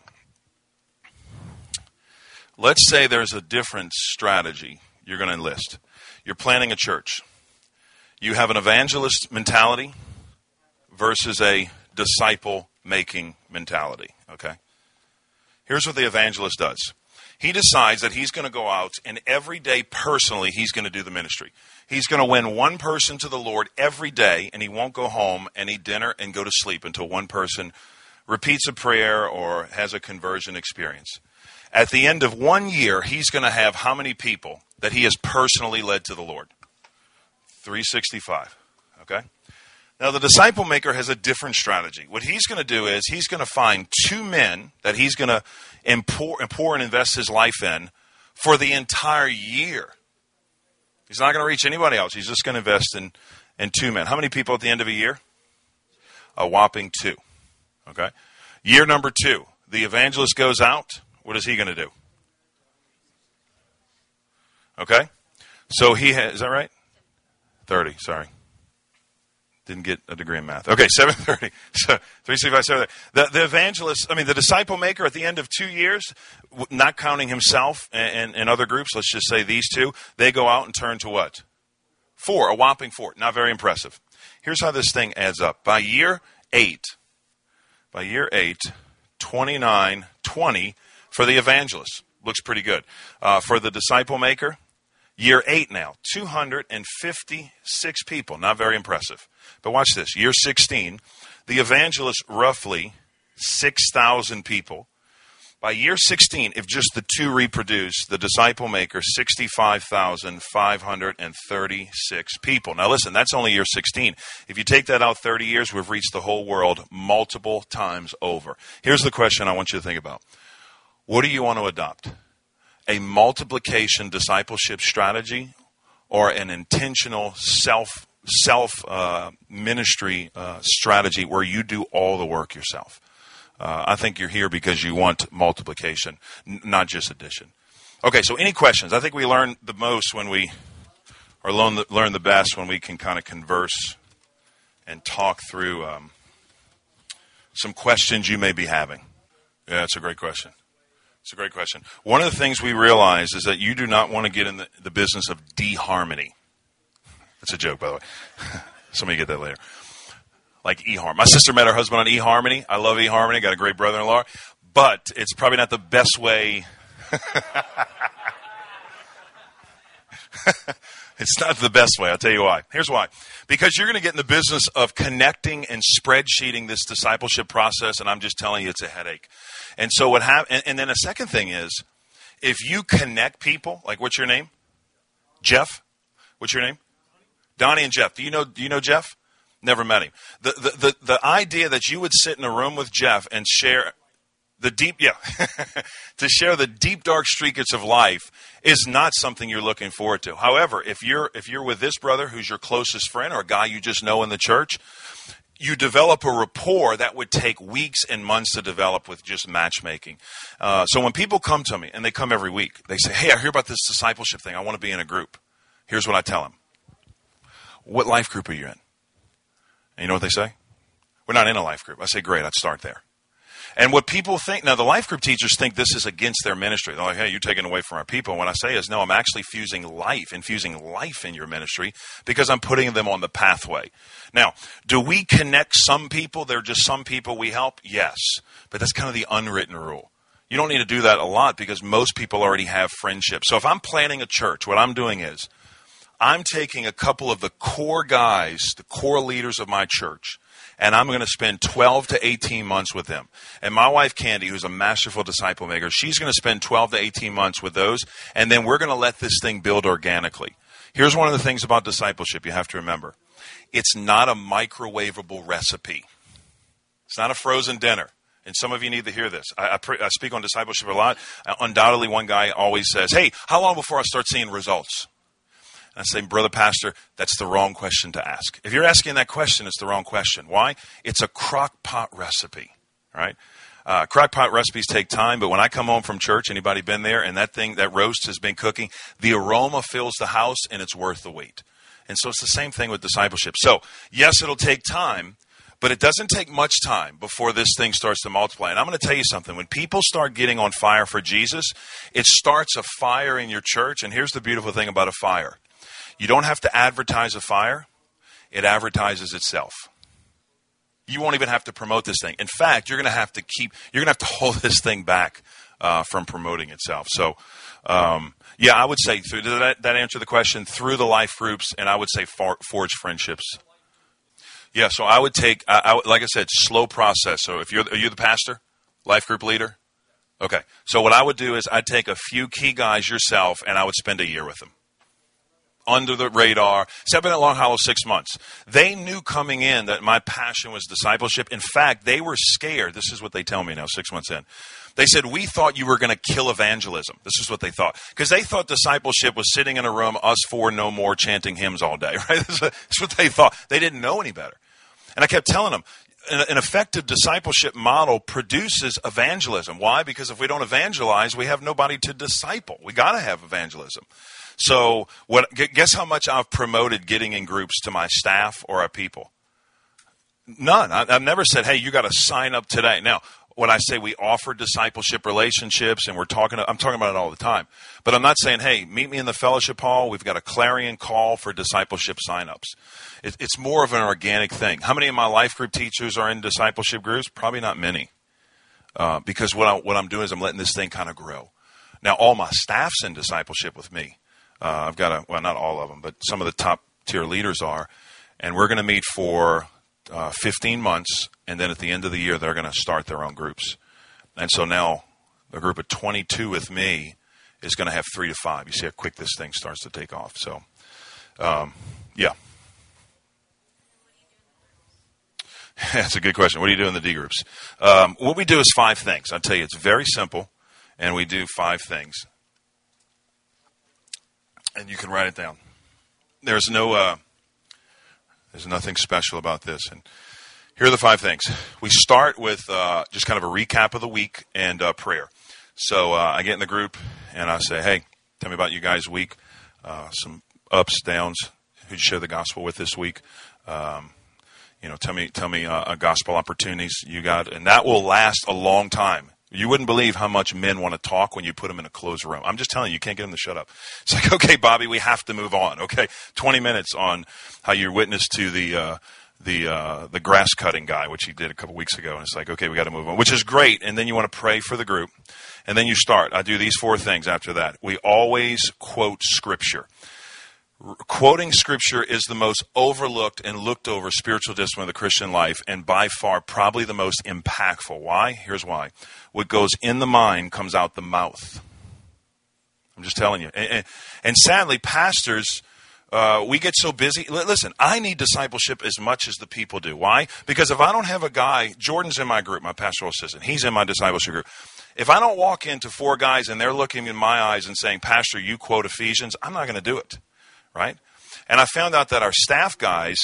B: Let's say there's a different strategy you're going to enlist. You're planning a church. You have an evangelist mentality versus a disciple-making mentality, okay? Here's what the evangelist does. He decides that he's going to go out, and every day personally he's going to do the ministry. He's going to win one person to the Lord every day, and he won't go home and eat dinner and go to sleep until one person repeats a prayer or has a conversion experience. At the end of one year, he's going to have how many people that he has personally led to the Lord? three sixty-five, okay? Now, the disciple maker has a different strategy. What he's going to do is he's going to find two men that he's going to pour, pour and invest his life in for the entire year. He's not going to reach anybody else. He's just going to invest in, in two men. How many people at the end of a year? A whopping two, okay? Year number two, the evangelist goes out. What is he going to do? Okay? So he has, is that right? thirty, sorry. Didn't get a degree in math. Okay, seven thirty. So three sixty-five, seven thirty. The, the evangelist, I mean, the disciple maker at the end of two years, not counting himself and, and, and other groups, let's just say these two, they go out and turn to what? Four, a whopping four. Not very impressive. Here's how this thing adds up. By year eight, by year eight, twenty-nine, twenty for the evangelist. Looks pretty good. Uh, for the disciple maker, year eight now, two hundred fifty-six people. Not very impressive. But watch this. Year sixteen, the evangelist, roughly six thousand people. By year sixteen, if just the two reproduce, the disciple maker, sixty-five thousand five hundred thirty-six people. Now listen, that's only year sixteen. If you take that out thirty years, we've reached the whole world multiple times over. Here's the question I want you to think about. What do you want to adopt? A multiplication discipleship strategy or an intentional self self uh, ministry uh, strategy where you do all the work yourself? Uh, I think you're here because you want multiplication, n- not just addition. Okay, so any questions? I think we learn the most when we, or learn the, learn the best when we can kind of converse and talk through um, some questions you may be having. Yeah, that's a great question. It's a great question. One of the things we realize is that you do not want to get in the, the business of de-harmony. That's a joke, by the way. Somebody get that later. Like eHarmony. My sister met her husband on eHarmony. I love eHarmony. Got a great brother-in-law. But it's probably not the best way. It's not the best way. I'll tell you why. Here's why. Because you're going to get in the business of connecting and spreadsheeting this discipleship process, and I'm just telling you it's a headache. And so what hap- and, and then a second thing is, if you connect people, like what's your name? Jeff? What's your name? Donnie and Jeff. Do you know do you know Jeff? Never met him. The the the, the idea that you would sit in a room with Jeff and share the deep yeah to share the deep dark secrets of life is not something you're looking forward to. However, if you're if you're with this brother who's your closest friend or a guy you just know in the church, you develop a rapport that would take weeks and months to develop with just matchmaking. Uh, so when people come to me, and they come every week, they say, hey, I hear about this discipleship thing. I want to be in a group. Here's what I tell them. What life group are you in? And you know what they say? We're not in a life group. I say, great, I'd start there. And what people think, now the life group teachers think this is against their ministry. They're like, hey, you're taking away from our people. And what I say is, no, I'm actually fusing life, infusing life in your ministry because I'm putting them on the pathway. Now, do we connect some people? There are just some people we help? Yes. But that's kind of the unwritten rule. You don't need to do that a lot because most people already have friendships. So if I'm planning a church, what I'm doing is I'm taking a couple of the core guys, the core leaders of my church, and I'm going to spend twelve to eighteen months with them. And my wife, Candy, who's a masterful disciple maker, she's going to spend twelve to eighteen months with those, and then we're going to let this thing build organically. Here's one of the things about discipleship you have to remember. It's not a microwavable recipe. It's not a frozen dinner. And some of you need to hear this. I, I, pre- I speak on discipleship a lot. Uh, undoubtedly, one guy always says, hey, how long before I start seeing results? I say, brother pastor, that's the wrong question to ask. If you're asking that question, it's the wrong question. Why? It's a crock pot recipe, right? Uh, crock pot recipes take time, but when I come home from church, anybody been there, and that thing, that roast has been cooking, the aroma fills the house, and it's worth the wait. And so it's the same thing with discipleship. So, yes, it'll take time, but it doesn't take much time before this thing starts to multiply. And I'm going to tell you something. When people start getting on fire for Jesus, it starts a fire in your church, and here's the beautiful thing about a fire. You don't have to advertise a fire. It advertises itself. You won't even have to promote this thing. In fact, you're going to have to keep, you're going to have to hold this thing back uh, from promoting itself. So, um, yeah, I would say, through, did that, that answer the question? Through the life groups, and I would say for, forge friendships. Yeah, so I would take, I, I, like I said, slow process. So if you're, are you the pastor, life group leader? Okay. So what I would do is I'd take a few key guys yourself, and I would spend a year with them. Under the radar. See, I've been at Long Hollow six months. They knew coming in that my passion was discipleship. In fact, they were scared. This is what they tell me now, six months in. They said, we thought you were going to kill evangelism. This is what they thought. Because they thought discipleship was sitting in a room, us four, no more, chanting hymns all day. Right? That's what they thought. They didn't know any better. And I kept telling them, an effective discipleship model produces evangelism. Why? Because if we don't evangelize, we have nobody to disciple. We got to have evangelism. So what? Guess how much I've promoted getting in groups to my staff or our people? None. I, I've never said, hey, you got to sign up today. Now, when I say we offer discipleship relationships, and we're talking, I'm talking about it all the time. But I'm not saying, hey, meet me in the fellowship hall. We've got a clarion call for discipleship signups. It, it's more of an organic thing. How many of my life group teachers are in discipleship groups? Probably not many. Uh, because what, I, what I'm doing is I'm letting this thing kind of grow. Now, all my staff's in discipleship with me. Uh, I've got a, well, not all of them, but some of the top tier leaders are. And we're going to meet for uh, fifteen months. And then at the end of the year, they're going to start their own groups. And so now a group of twenty-two with me is going to have three to five. You see how quick this thing starts to take off. So, um, yeah. That's a good question. What do you do in the D groups? Um, what we do is five things. I'll tell you, it's very simple. And we do five things. And you can write it down. There's no, uh, there's nothing special about this. And here are the five things. We start with uh, just kind of a recap of the week and uh, prayer. So uh, I get in the group and I say, hey, tell me about you guys' week. Uh, some ups, downs. Who'd you share the gospel with this week? Um, you know, tell me, tell me uh, gospel opportunities you got, and that will last a long time. You wouldn't believe how much men want to talk when you put them in a closed room. I'm just telling you, you can't get them to shut up. It's like, okay, Bobby, we have to move on. Okay, twenty minutes on how you witnessed to the uh, the uh, the grass cutting guy, which he did a couple weeks ago, and it's like, okay, we got to move on, which is great. And then you want to pray for the group, and then you start. I do these four things after that. We always quote Scripture. Quoting Scripture is the most overlooked and looked over spiritual discipline of the Christian life, and by far probably the most impactful. Why? Here's why. What goes in the mind comes out the mouth. I'm just telling you. And, and, and sadly, pastors, uh, we get so busy. L- listen, I need discipleship as much as the people do. Why? Because if I don't have a guy, Jordan's in my group, my pastoral assistant. He's in my discipleship group. If I don't walk into four guys and they're looking in my eyes and saying, Pastor, you quote Ephesians, I'm not going to do it. Right? And I found out that our staff guys,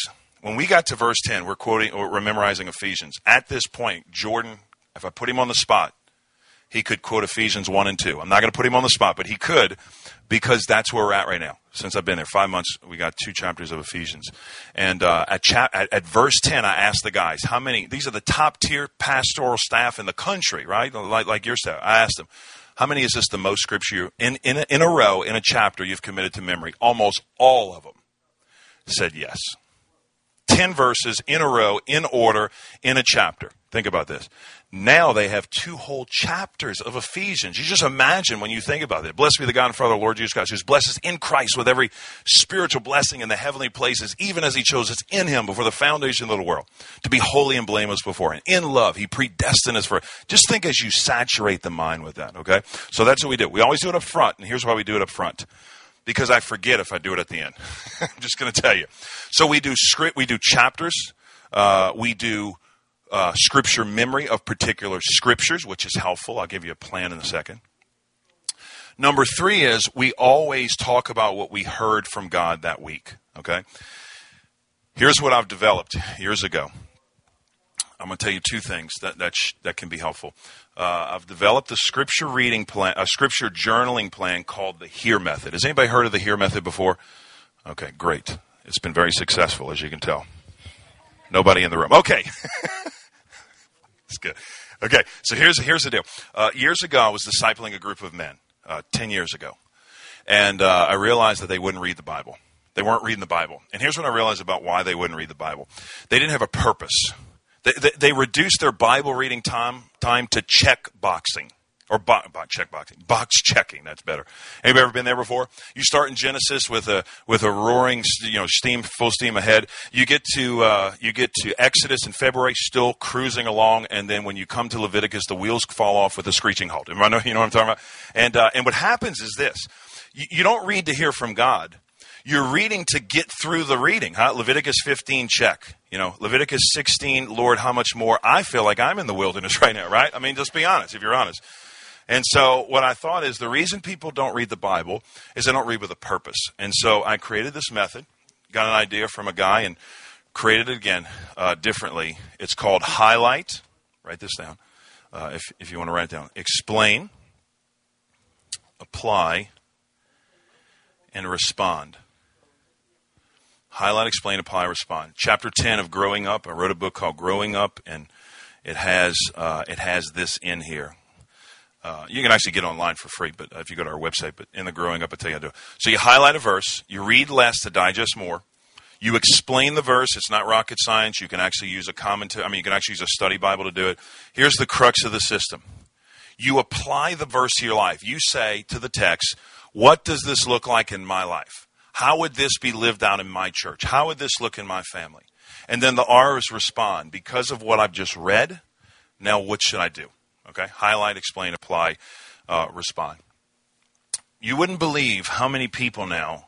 B: when we got to verse ten, we're quoting or we're memorizing Ephesians. At this point, Jordan, if I put him on the spot, he could quote Ephesians one and two. I'm not going to put him on the spot, but he could, because that's where we're at right now. Since I've been there five months, we got two chapters of Ephesians. And uh, at, chap- at, at verse ten, I asked the guys, how many, these are the top tier pastoral staff in the country, right? Like, like your staff. I asked them, how many is this the most scripture you, in, in, a, in a row, in a chapter you've committed to memory? Almost all of them said yes. Ten verses in a row, in order, in a chapter. Think about this. Now they have two whole chapters of Ephesians. You just imagine when you think about it. Blessed be the God and Father of the Lord Jesus Christ, who's blessed us in Christ with every spiritual blessing in the heavenly places, even as he chose us in him before the foundation of the world, to be holy and blameless before him. In love, he predestined us for it. Just think as you saturate the mind with that, okay? So that's what we do. We always do it up front, and here's why we do it up front. Because I forget if I do it at the end. I'm just going to tell you. So we do script, we do chapters, uh, we do Uh, scripture memory of particular scriptures, which is helpful. I'll give you a plan in a second. Number three is we always talk about what we heard from God that week. Okay? Here's what I've developed years ago. I'm going to tell you two things that that, sh- that can be helpful. Uh, I've developed a scripture reading plan, a scripture journaling plan called the HEAR method. Has anybody heard of the HEAR method before? Okay, great. It's been very successful, as you can tell. Nobody in the room. Okay. That's good. Okay, so here's here's the deal. Uh, years ago, I was discipling a group of men, uh, ten years ago. And uh, I realized that they wouldn't read the Bible. They weren't reading the Bible. And here's what I realized about why they wouldn't read the Bible. They didn't have a purpose. They, they, they reduced their Bible reading time time to check boxing. Or bo- bo- check boxing. Box checking, that's better. Anybody ever been there before? You start in Genesis with a with a roaring, you know, steam, full steam ahead. You get to uh, you get to Exodus in February, still cruising along, and then when you come to Leviticus, the wheels fall off with a screeching halt. You know, you know what I'm talking about? And uh, and what happens is this: you, you don't read to hear from God. You're reading to get through the reading. Huh? Leviticus fifteen, check. You know, Leviticus sixteen, Lord, how much more? I feel like I'm in the wilderness right now, right? I mean, just be honest, if you're honest. And so what I thought is the reason people don't read the Bible is they don't read with a purpose. And so I created this method, got an idea from a guy, and created it again uh, differently. It's called Highlight. Write this down uh, if, if you want to write it down. Explain, apply, and respond. Highlight, explain, apply, respond. Chapter ten of Growing Up. I wrote a book called Growing Up, and it has uh, it has this in here. Uh, you can actually get online for free, but uh, if you go to our website, but in the Growing Up, I tell you how to do it. So you highlight a verse, you read less to digest more, you explain the verse. It's not rocket science. You can actually use a commentary. I mean, you can actually use a study Bible to do it. Here's the crux of the system. You apply the verse to your life. You say to the text, what does this look like in my life? How would this be lived out in my church? How would this look in my family? And then the R's respond. Because of what I've just read, now what should I do? Okay, highlight, explain, apply, uh, respond. You wouldn't believe how many people now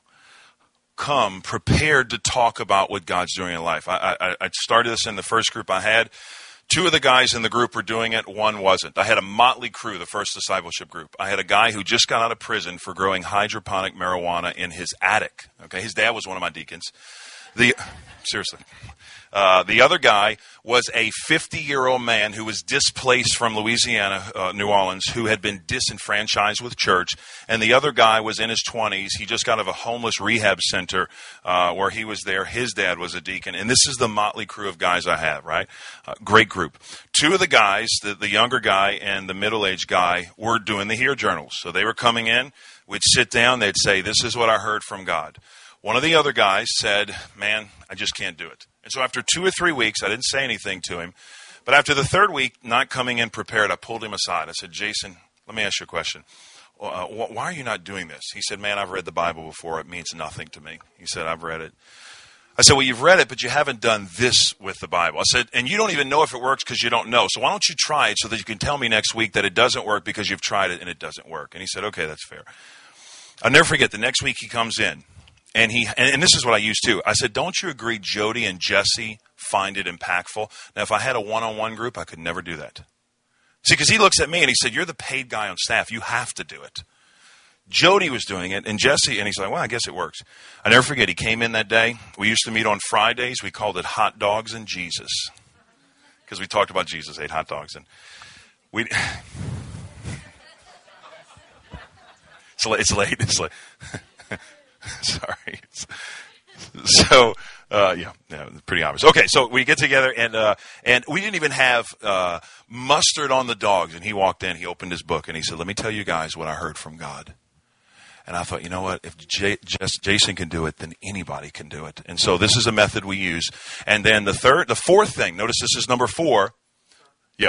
B: come prepared to talk about what God's doing in life. I, I, I started this in the first group I had. Two of the guys in the group were doing it. One wasn't. I had a motley crew, the first discipleship group. I had a guy who just got out of prison for growing hydroponic marijuana in his attic. Okay, his dad was one of my deacons. The seriously. Uh, the other guy was a fifty-year-old man who was displaced from Louisiana, uh, New Orleans, who had been disenfranchised with church. And the other guy was in his twenties. He just got out of a homeless rehab center uh, where he was there. His dad was a deacon. And this is the motley crew of guys I have, right? Uh, great group. Two of the guys, the, the younger guy and the middle-aged guy, were doing the HEAR journals. So they were coming in. We'd sit down. They'd say, this is what I heard from God. One of the other guys said, man, I just can't do it. And so after two or three weeks, I didn't say anything to him. But after the third week, not coming in prepared, I pulled him aside. I said, Jason, let me ask you a question. Uh, why are you not doing this? He said, man, I've read the Bible before. It means nothing to me. He said, I've read it. I said, well, you've read it, but you haven't done this with the Bible. I said, and you don't even know if it works because you don't know. So why don't you try it so that you can tell me next week that it doesn't work because you've tried it and it doesn't work. And he said, okay, that's fair. I'll never forget, the next week he comes in. And he and, and this is what I used too. I said, don't you agree Jody and Jesse find it impactful? Now, if I had a one-on-one group, I could never do that. See, because he looks at me and he said, you're the paid guy on staff. You have to do it. Jody was doing it, and Jesse, and he's like, well, I guess it works. I never forget, he came in that day. We used to meet on Fridays. We called it Hot Dogs and Jesus, because we talked about Jesus, ate hot dogs. And we, it's, late, it's late. It's late. Sorry. So, uh, yeah, yeah, pretty obvious. Okay, so we get together, and uh, and we didn't even have uh, mustard on the dogs. And he walked in, he opened his book, and he said, let me tell you guys what I heard from God. And I thought, you know what, if J- J- Jason can do it, then anybody can do it. And so this is a method we use. And then the third, the fourth thing, notice this is number four. Yeah.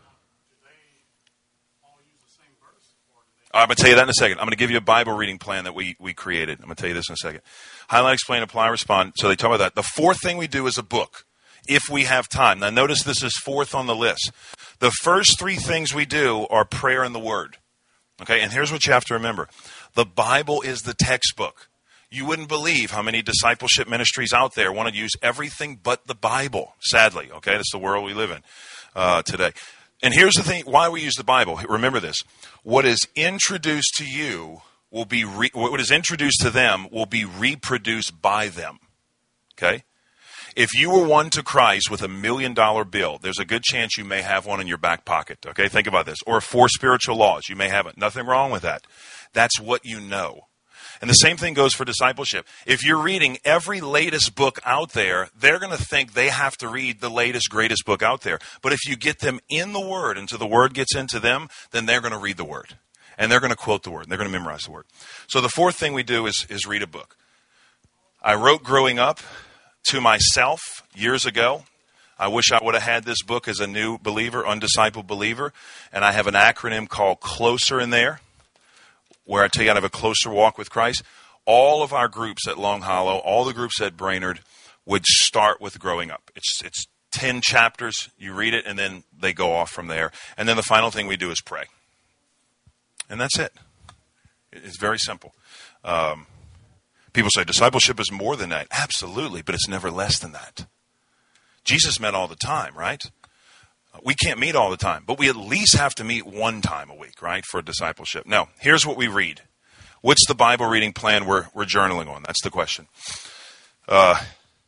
B: I'm going to tell you that in a second. I'm going to give you a Bible reading plan that we, we created. I'm going to tell you this in a second. Highlight, explain, apply, respond. So they talk about that. The fourth thing we do is a book, if we have time. Now notice this is fourth on the list. The first three things we do are prayer and the Word. Okay, and here's what you have to remember. The Bible is the textbook. You wouldn't believe how many discipleship ministries out there want to use everything but the Bible, sadly. Okay, that's the world we live in uh, today. And here's the thing, why we use the Bible. Remember this. What is introduced to you will be, re- what is introduced to them will be reproduced by them. Okay? If you were one to Christ with a million dollar bill, there's a good chance you may have one in your back pocket. Okay? Think about this. Or four spiritual laws. You may have it. Nothing wrong with that. That's what you know. And the same thing goes for discipleship. If you're reading every latest book out there, they're going to think they have to read the latest, greatest book out there. But if you get them in the Word, until the Word gets into them, then they're going to read the Word. And they're going to quote the Word. And they're going to memorize the Word. So the fourth thing we do is, is read a book. I wrote Growing Up to myself years ago. I wish I would have had this book as a new believer, undiscipled believer. And I have an acronym called CLOSER in there, where I tell you I have a closer walk with Christ. All of our groups at Long Hollow, all the groups at Brainerd would start with Growing Up. It's it's ten chapters. You read it, and then they go off from there. And then the final thing we do is pray. And that's it. It's very simple. Um, people say discipleship is more than that. Absolutely, but it's never less than that. Jesus met all the time, right? We can't meet all the time, but we at least have to meet one time a week, right, for discipleship. Now, here's what we read. What's the Bible reading plan we're, we're journaling on? That's the question. Uh,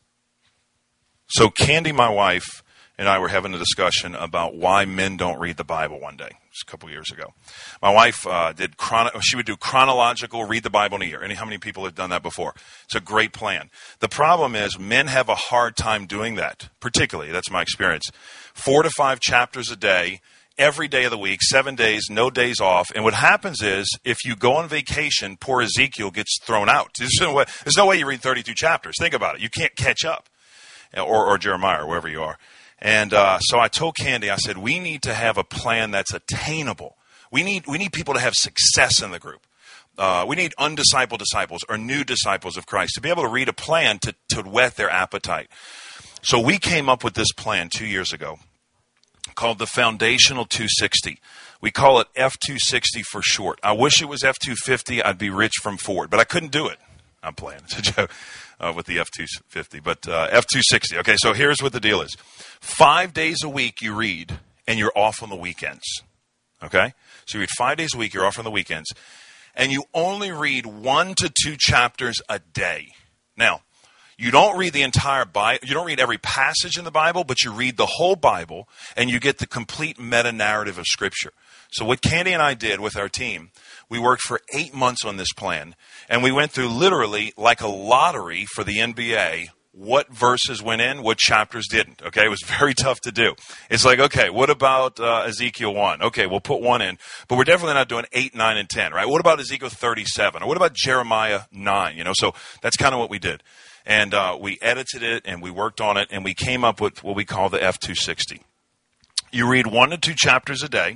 B: so Candy, my wife, and I were having a discussion about why men don't read the Bible one day. It was a couple years ago. My wife uh, did chrono- she would do chronological, read the Bible in a year. Any, how many people have done that before? It's a great plan. The problem is men have a hard time doing that, particularly, that's my experience. Four to five chapters a day, every day of the week, seven days, no days off. And what happens is, if you go on vacation, poor Ezekiel gets thrown out. There's no way, there's no way you read thirty-two chapters. Think about it. You can't catch up. Or, or Jeremiah, or wherever you are. And uh, so I told Candy, I said, we need to have a plan that's attainable. We need we need people to have success in the group. Uh, we need undiscipled disciples or new disciples of Christ to be able to read a plan to, to whet their appetite. So we came up with this plan two years ago called the Foundational two sixty. We call it F two sixty for short. I wish it was F two fifty. I'd be rich from Ford, but I couldn't do it. I'm playing. It's a joke uh, with the F two fifty, but uh, F two sixty. Okay, so here's what the deal is. Five days a week you read, and you're off on the weekends. Okay? So you read five days a week, you're off on the weekends, and you only read one to two chapters a day. Now, you don't read the entire Bible, you don't read every passage in the Bible, but you read the whole Bible, and you get the complete meta-narrative of Scripture. So what Candy and I did with our team, we worked for eight months on this plan, and we went through literally like a lottery for the N B A, what verses went in, what chapters didn't. Okay, it was very tough to do. It's like, okay, what about uh, Ezekiel one? Okay, we'll put one in, but we're definitely not doing eight, nine, and ten, right? What about Ezekiel thirty-seven? Or what about Jeremiah nine? You know, so that's kind of what we did. And uh, we edited it, and we worked on it, and we came up with what we call the F two sixty. You read one to two chapters a day.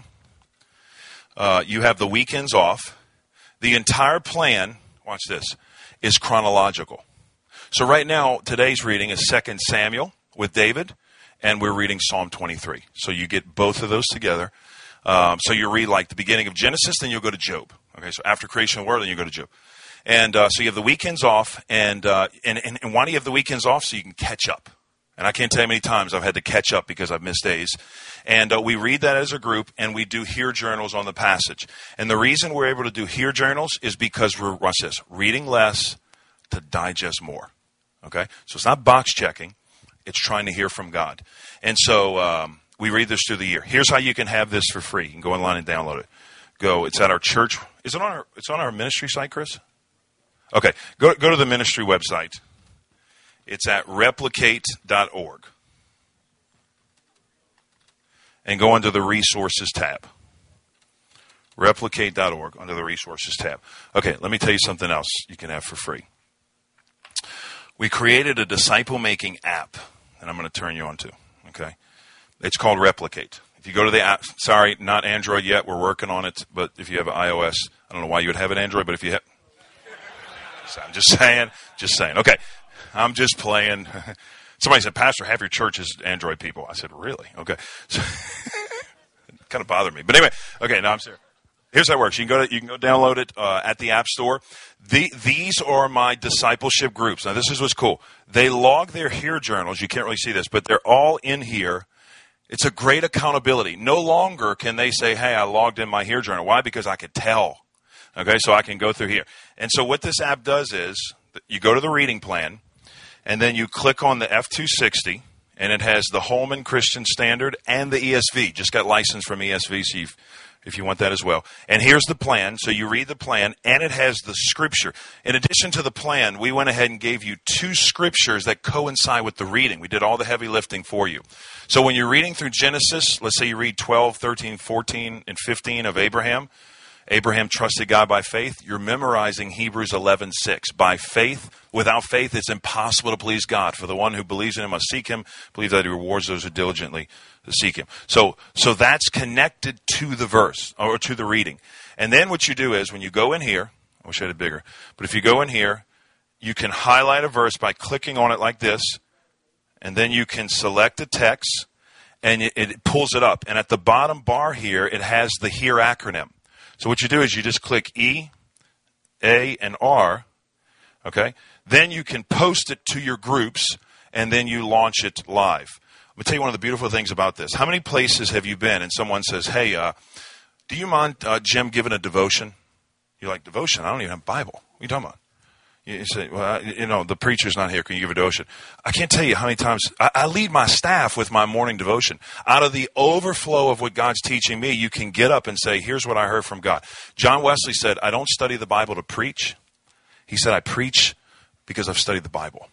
B: Uh, you have the weekends off. The entire plan, watch this, is chronological. So right now, today's reading is Second Samuel with David, and we're reading Psalm twenty-three. So you get both of those together. Um, so you read like the beginning of Genesis, then you'll go to Job. Okay, so after creation of the world, then you go to Job. And uh, so you have the weekends off, and, uh, and, and and why do you have the weekends off? So you can catch up. And I can't tell you how many times I've had to catch up because I've missed days. And uh, we read that as a group, and we do hear journals on the passage. And the reason we're able to do hear journals is because we're, watch this, reading less to digest more. Okay? So it's not box checking. It's trying to hear from God. And so um, we read this through the year. Here's how you can have this for free. You can go online and download it. Go. It's at our church. Is it on our, it's on our ministry site, Chris? Okay. Go, go to the ministry website. It's at replicate dot org. And go under the resources tab. replicate dot org under the resources tab. Okay, let me tell you something else you can have for free. We created a disciple-making app that I'm going to turn you on to. Okay? It's called Replicate. If you go to the app, sorry, not Android yet. We're working on it. But if you have an iOS, I don't know why you would have an Android, but if you have, I'm just saying, just saying. Okay. I'm just playing. Somebody said, Pastor, half your church is Android people. I said, really? Okay. So, it kind of bothered me. But anyway, okay, now I'm serious. Here's how it works. You can go to, you can go download it uh, at the App Store. The, these are my discipleship groups. Now, this is what's cool. They log their Hear journals. You can't really see this, but they're all in here. It's a great accountability. No longer can they say, hey, I logged in my Hear journal. Why? Because I could tell. Okay, so I can go through here. And so what this app does is you go to the reading plan, and then you click on the F two sixty, and it has the Holman Christian Standard and the E S V. Just got licensed from E S V, so you've, if you want that as well. And here's the plan. So you read the plan, and it has the scripture. In addition to the plan, we went ahead and gave you two scriptures that coincide with the reading. We did all the heavy lifting for you. So when you're reading through Genesis, let's say you read twelve, thirteen, fourteen, and fifteen of Abraham. Abraham trusted God by faith. You're memorizing Hebrews eleven six. By faith, without faith, it's impossible to please God. For the one who believes in him must seek him, believe that he rewards those who diligently seek him. So, so that's connected to the verse, or to the reading. And then what you do is, when you go in here, I wish I had it bigger, but if you go in here, you can highlight a verse by clicking on it like this, and then you can select a text, and it, it pulls it up. And at the bottom bar here, it has the HEAR acronym. So what you do is you just click E, A, and R, okay? Then you can post it to your groups, and then you launch it live. I'm going to tell you one of the beautiful things about this. How many places have you been and someone says, hey, uh, do you mind, uh, Jim, giving a devotion? You're like, devotion? I don't even have a Bible. What are you talking about? You say, well, you know, the preacher's not here. Can you give a devotion? I can't tell you how many times I, I lead my staff with my morning devotion. Out of the overflow of what God's teaching me, you can get up and say, here's what I heard from God. John Wesley said, I don't study the Bible to preach. He said, I preach because I've studied the Bible.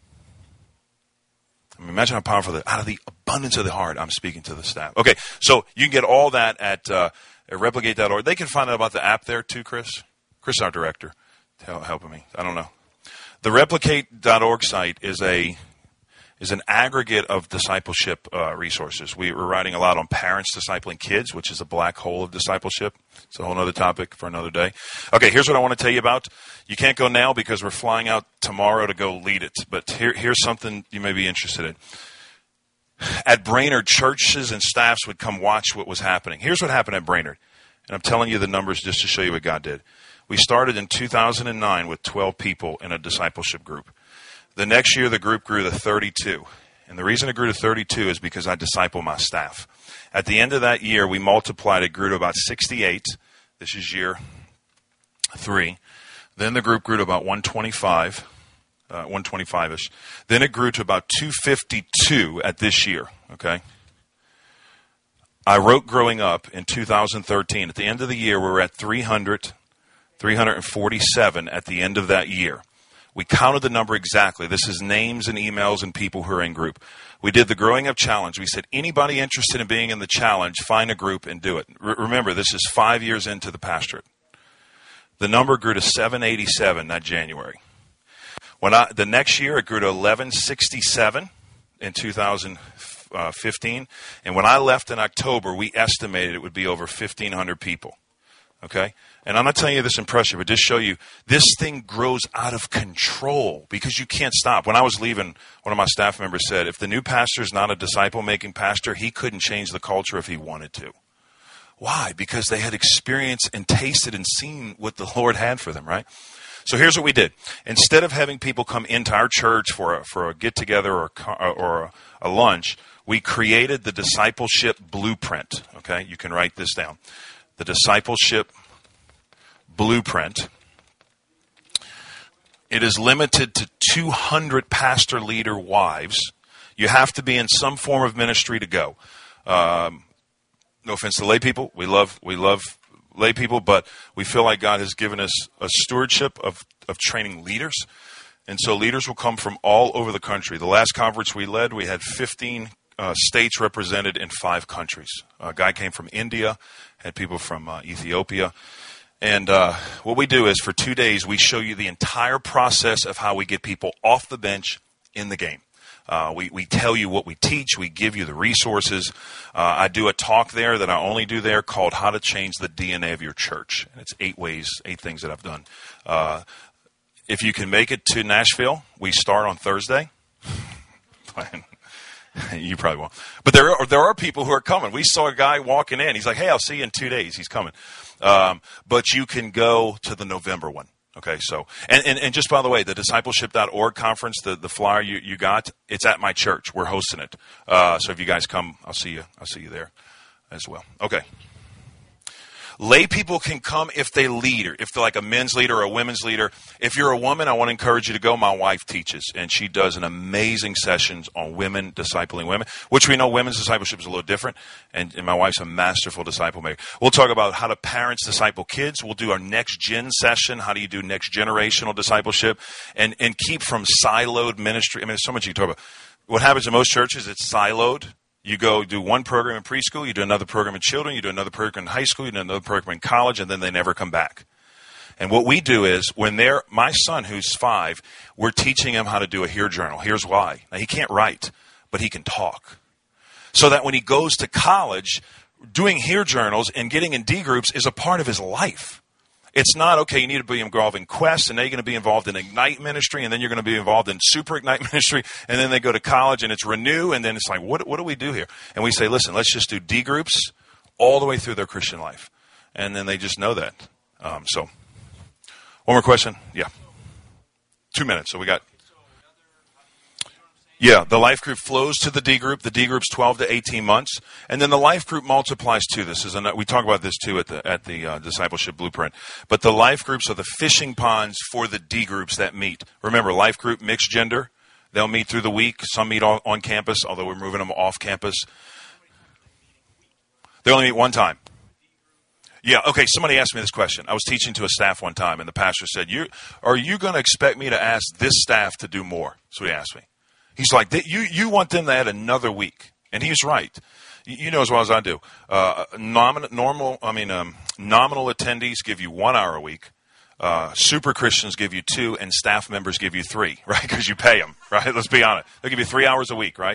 B: I mean, imagine how powerful that, out of the abundance of the heart, I'm speaking to the staff. Okay, so you can get all that at, uh, at replicate dot org. They can find out about the app there too, Chris. Chris, our director, helping me. I don't know. The replicate dot org site is a is an aggregate of discipleship uh, resources. We, we're writing a lot on parents discipling kids, which is a black hole of discipleship. It's a whole other topic for another day. Okay, here's what I want to tell you about. You can't go now because we're flying out tomorrow to go lead it. But here, here's something you may be interested in. At Brainerd, churches and staffs would come watch what was happening. Here's what happened at Brainerd. And I'm telling you the numbers just to show you what God did. We started in two thousand nine with twelve people in a discipleship group. The next year, the group grew to thirty-two. And the reason it grew to thirty-two is because I disciple my staff. At the end of that year, we multiplied. It grew to about sixty-eight. This is year three. Then the group grew to about one twenty-five, uh, one twenty-five-ish. Then it grew to about two fifty-two at this year, okay? I wrote Growing Up in two thousand thirteen. At the end of the year, we were at three hundred. three hundred forty-seven at the end of that year. We counted the number exactly. This is names and emails and people who are in group. We did the Growing Up Challenge. We said, anybody interested in being in the challenge, find a group and do it. R- remember, this is five years into the pastorate. The number grew to seven eighty-seven that January. When I, the next year, it grew to eleven sixty-seven in two thousand fifteen. And when I left in October, we estimated it would be over fifteen hundred people. Okay? And I'm not telling you this in pressure, but just show you this thing grows out of control because you can't stop. When I was leaving, one of my staff members said, if the new pastor is not a disciple-making pastor, he couldn't change the culture if he wanted to. Why? Because they had experienced and tasted and seen what the Lord had for them, right? So here's what we did. Instead of having people come into our church for a, for a get-together or, or a, a lunch, we created the Discipleship Blueprint. Okay, you can write this down. The Discipleship Blueprint. It is limited to two hundred pastor leader wives. You have to be in some form of ministry to go. Um, no offense to lay people. We love, we love lay people, but we feel like God has given us a stewardship of, of training leaders. And so leaders will come from all over the country. The last conference we led, we had fifteen uh, states represented in five countries. A guy came from India, had people from uh, Ethiopia. And uh, what we do is for two days, we show you the entire process of how we get people off the bench in the game. Uh, we, we tell you what we teach. We give you the resources. Uh, I do a talk there that I only do there called How to Change the D N A of Your Church. And it's eight ways, eight things that I've done. Uh, if you can make it to Nashville, we start on Thursday. You probably won't. But there are, there are people who are coming. We saw a guy walking in. He's like, hey, I'll see you in two days. He's coming. Um, but you can go to the November one. Okay, so, and, and, and just by the way, the discipleship dot org conference, the, the flyer you, you got, it's at my church. We're hosting it. Uh, so if you guys come, I'll see you. I'll see you there as well. Okay. Lay people can come if they lead, or if they're like a men's leader or a women's leader. If you're a woman, I want to encourage you to go. My wife teaches, and she does an amazing sessions on women discipling women, which we know women's discipleship is a little different, and, and my wife's a masterful disciple maker. We'll talk about how do parents disciple kids. We'll do our next gen session. How do you do next generational discipleship, and, and keep from siloed ministry. I mean, there's so much you can talk about. What happens in most churches, it's siloed. You go do one program in preschool, you do another program in children, you do another program in high school, you do another program in college, and then they never come back. And what we do is, when they're, my son who's five, we're teaching him how to do a Hear Journal. Here's why. Now, he can't write, but he can talk. So that when he goes to college, doing Hear Journals and getting in D groups is a part of his life. It's not, okay, you need to be involved in Quest, and now you're going to be involved in Ignite ministry, and then you're going to be involved in Super Ignite ministry, and then they go to college, and it's Renew, and then it's like, what, what do we do here? And we say, listen, let's just do D groups all the way through their Christian life. And then they just know that. Um, so, one more question? Yeah. Two minutes, so we got... Yeah, the life group flows to the D group. The D group's twelve to eighteen months, and then the life group multiplies to this. Is we talk about this too at the at the uh, discipleship blueprint. But the life groups are the fishing ponds for the D groups that meet. Remember, life group mixed gender. They'll meet through the week. Some meet on, on campus, although we're moving them off campus. They only meet one time. Yeah, okay, somebody asked me this question. I was teaching to a staff one time, and the pastor said, "You are you going to expect me to ask this staff to do more?" So he asked me. He's like, you you want them to add another week. And he's right. You know as well as I do. Uh, nomin- normal, I mean, um, nominal attendees give you one hour a week. Uh, super Christians give you two, and staff members give you three, right? Because you pay them, right? Let's be honest. They'll give you three hours a week, right?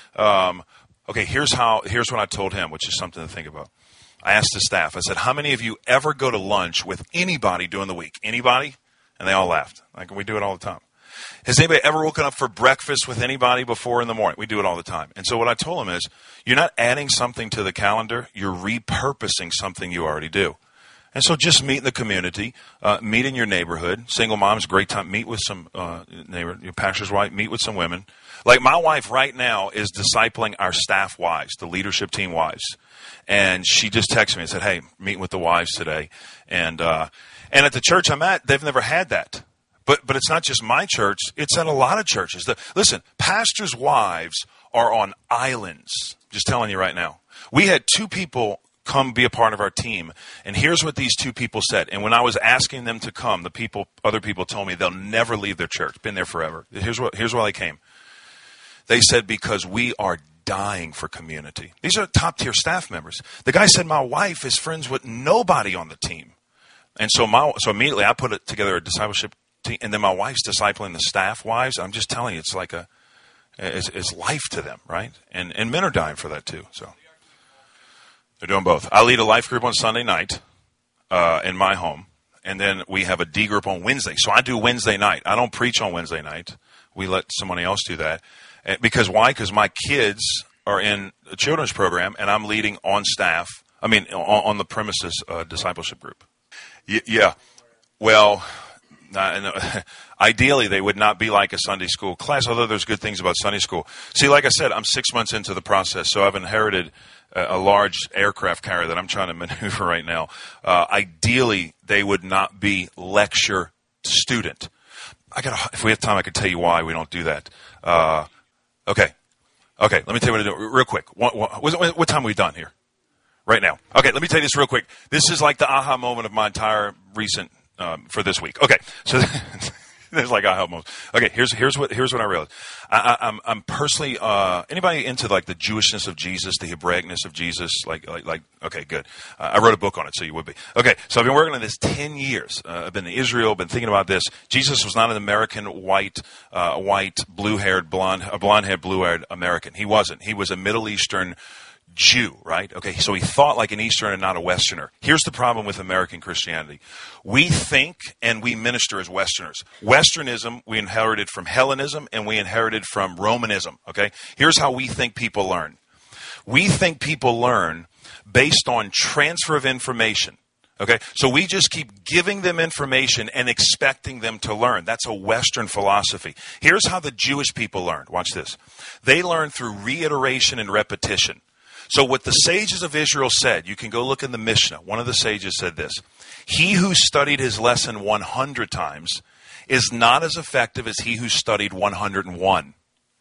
B: Um, okay, here's how. Here's what I told him, which is something to think about. I asked the staff, I said, how many of you ever go to lunch with anybody during the week? Anybody? And they all laughed. Like, we do it all the time. Has anybody ever woken up for breakfast with anybody before in the morning? We do it all the time. And so what I told him is, you're not adding something to the calendar. You're repurposing something you already do. And so just meet in the community, uh, meet in your neighborhood. Single moms, great time. Meet with some uh, neighbor, your pastor's wife, meet with some women. Like my wife right now is discipling our staff wives, the leadership team wives. And she just texted me and said, hey, meeting with the wives today. And uh, and at the church I'm at, they've never had that. But but it's not just my church. It's at a lot of churches. The, listen, pastors' wives are on islands. Just telling you right now. We had two people come be a part of our team. And here's what these two people said. And when I was asking them to come, the people, other people told me they'll never leave their church. Been there forever. Here's what, here's why they came. They said, because we are dying for community. These are top tier staff members. The guy said, my wife is friends with nobody on the team. And so my, so immediately I put it together a discipleship team, and then my wife's discipling the staff wives. I'm just telling you, it's like a, it's, it's life to them, right? And, and men are dying for that too. So they're doing both. I lead a life group on Sunday night, uh, in my home. And then we have a D group on Wednesday. So I do Wednesday night. I don't preach on Wednesday night. We let somebody else do that. Because why? Because my kids are in a children's program, and I'm leading on staff, I mean, on, on the premises uh, discipleship group. Y- yeah. Well, uh, ideally, they would not be like a Sunday school class, although there's good things about Sunday school. See, like I said, I'm six months into the process, so I've inherited a, a large aircraft carrier that I'm trying to maneuver right now. Uh, ideally, they would not be lecture student. I got. If we have time, I could tell you why we don't do that. Uh, okay. Okay, let me tell you what to do real quick. What, what, what, what time are we done here? Right now. Okay, let me tell you this real quick. This is like the aha moment of my entire recent um, for this week. Okay, so there's like aha moments. Okay, here's here's what here's what I realized. I, I, I'm I'm personally uh, anybody into like the Jewishness of Jesus, the Hebraicness of Jesus, like like like. Okay, good. Uh, I wrote a book on it, so you would be. Okay, so I've been working on this ten years. Uh, I've been in Israel, been thinking about this. Jesus was not an American white, uh, white, blue-haired, blonde, a blonde-haired, blue-haired American. He wasn't. He was a Middle Eastern Jew, right? Okay, so he thought like an Eastern and not a Westerner. Here's the problem with American Christianity. We think and we minister as Westerners. Westernism, we inherited from Hellenism and we inherited from Romanism, okay? Here's how we think people learn. We think people learn based on transfer of information, okay? So we just keep giving them information and expecting them to learn. That's a Western philosophy. Here's how the Jewish people learned. Watch this. They learned through reiteration and repetition. So what the sages of Israel said, you can go look in the Mishnah. One of the sages said this: he who studied his lesson one hundred times is not as effective as he who studied one hundred one.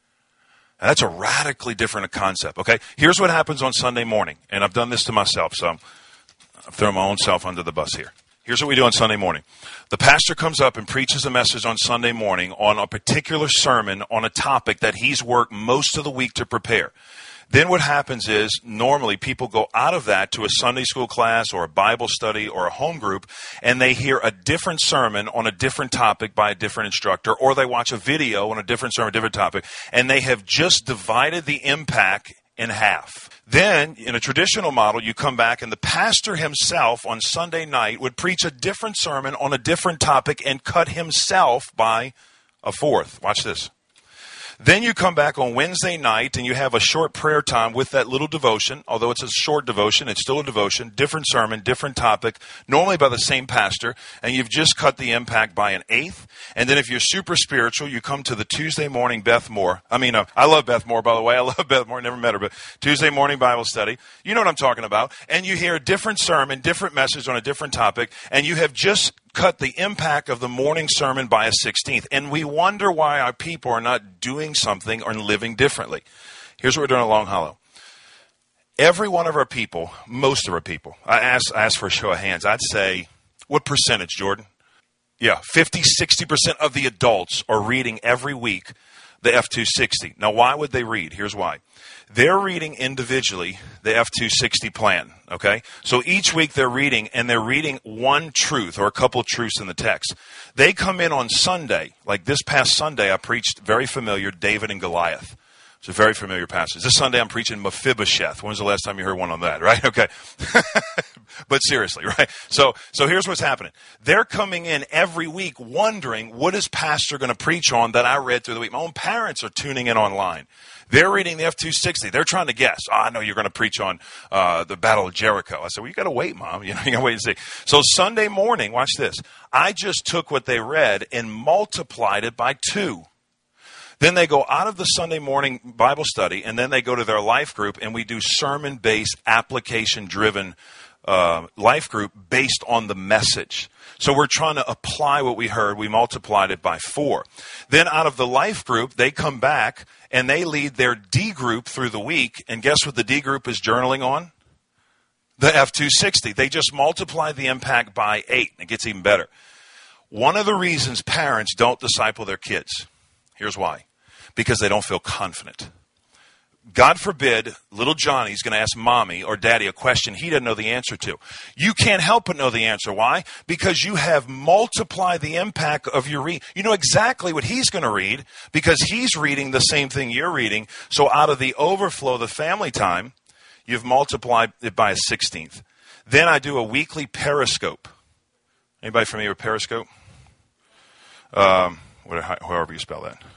B: Now, that's a radically different concept, okay? Here's what happens on Sunday morning, and I've done this to myself, so I'm throwing my own self under the bus here. Here's what we do on Sunday morning. The pastor comes up and preaches a message on Sunday morning on a particular sermon on a topic that he's worked most of the week to prepare. Then what happens is normally people go out of that to a Sunday school class or a Bible study or a home group, and they hear a different sermon on a different topic by a different instructor, or they watch a video on a different sermon, a different topic, and they have just divided the impact in half. Then, in a traditional model, you come back and the pastor himself on Sunday night would preach a different sermon on a different topic and cut himself by a fourth. Watch this. Then you come back on Wednesday night and you have a short prayer time with that little devotion. Although it's a short devotion, it's still a devotion, different sermon, different topic, normally by the same pastor, and you've just cut the impact by an eighth. And then if you're super spiritual, you come to the Tuesday morning Beth Moore. I mean, uh, I love Beth Moore, by the way. I love Beth Moore. Never met her, but Tuesday morning Bible study. You know what I'm talking about. And you hear a different sermon, different message on a different topic, and you have just cut the impact of the morning sermon by a sixteenth. And we wonder why our people are not doing something or living differently. Here's what we're doing at Long Hollow. Every one of our people, most of our people, I asked, I asked for a show of hands. I'd say, what percentage, Jordan? Yeah, fifty, sixty percent of the adults are reading every week the F two sixty. Now, why would they read? Here's why. They're reading individually the F two sixty plan, okay? So each week they're reading, and they're reading one truth or a couple truths in the text. They come in on Sunday, like this past Sunday, I preached very familiar David and Goliath. It's a very familiar passage. This Sunday I'm preaching Mephibosheth. When was the last time you heard one on that, right? Okay. But seriously, right? So so here's what's happening. They're coming in every week wondering, what is pastor going to preach on that I read through the week? My own parents are tuning in online. They're reading the F two sixty. They're trying to guess. Oh, I know you're going to preach on uh, the Battle of Jericho. I said, well, you got to wait, Mom. You know, you got to wait and see. So Sunday morning, watch this. I just took what they read and multiplied it by two. Then they go out of the Sunday morning Bible study, and then they go to their life group, and we do sermon-based, application-driven uh, life group based on the message. So we're trying to apply what we heard. We multiplied it by four. Then out of the life group, they come back, and they lead their D group through the week, and guess what the D group is journaling on? The F two sixty. They just multiply the impact by eight. It gets even better. One of the reasons parents don't disciple their kids, here's why. Because they don't feel confident. God forbid, little Johnny's going to ask mommy or daddy a question he doesn't know the answer to. You can't help but know the answer. Why? Because you have multiplied the impact of your read. You know exactly what he's going to read because he's reading the same thing you're reading. So out of the overflow of the family time, you've multiplied it by a sixteenth. Then I do a weekly Periscope. Anybody familiar with Periscope? Um, however you spell that.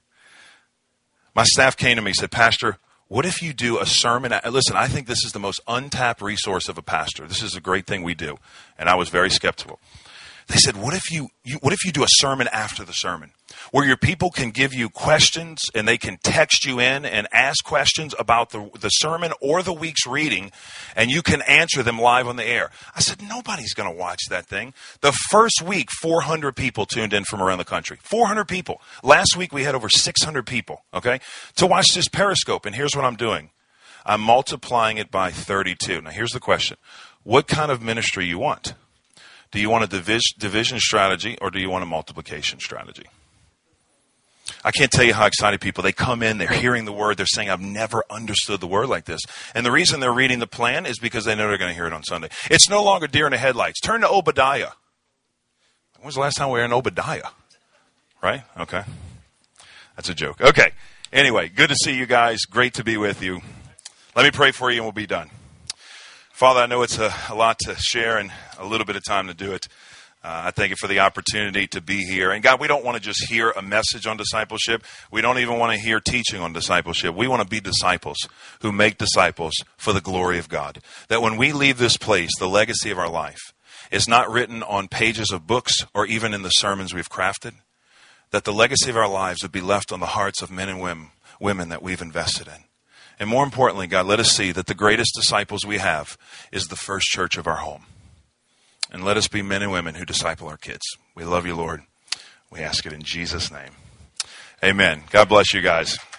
B: My staff came to me and said, Pastor, what if you do a sermon? Listen, I think this is the most untapped resource of a pastor. This is a great thing we do. And I was very skeptical. They said, what if you, you what if you do a sermon after the sermon where your people can give you questions and they can text you in and ask questions about the, the sermon or the week's reading, and you can answer them live on the air? I said, nobody's going to watch that thing. The first week, four hundred people tuned in from around the country. four hundred people. Last week, we had over six hundred people, okay, to watch this Periscope. And here's what I'm doing. I'm multiplying it by thirty-two. Now, here's the question. What kind of ministry you want? Do you want a divis- division strategy or do you want a multiplication strategy? I can't tell you how excited people, they come in, they're hearing the word, they're saying, I've never understood the word like this. And the reason they're reading the plan is because they know they're going to hear it on Sunday. It's no longer deer in the headlights. Turn to Obadiah. When was the last time we were in Obadiah? Right? Okay. That's a joke. Okay. Anyway, good to see you guys. Great to be with you. Let me pray for you and we'll be done. Father, I know it's a, a lot to share and a little bit of time to do it. Uh, I thank you for the opportunity to be here. And God, we don't want to just hear a message on discipleship. We don't even want to hear teaching on discipleship. We want to be disciples who make disciples for the glory of God. That when we leave this place, the legacy of our life is not written on pages of books or even in the sermons we've crafted. That the legacy of our lives would be left on the hearts of men and women, women that we've invested in. And more importantly, God, let us see that the greatest disciples we have is the first church of our home. And let us be men and women who disciple our kids. We love you, Lord. We ask it in Jesus' name. Amen. God bless you guys.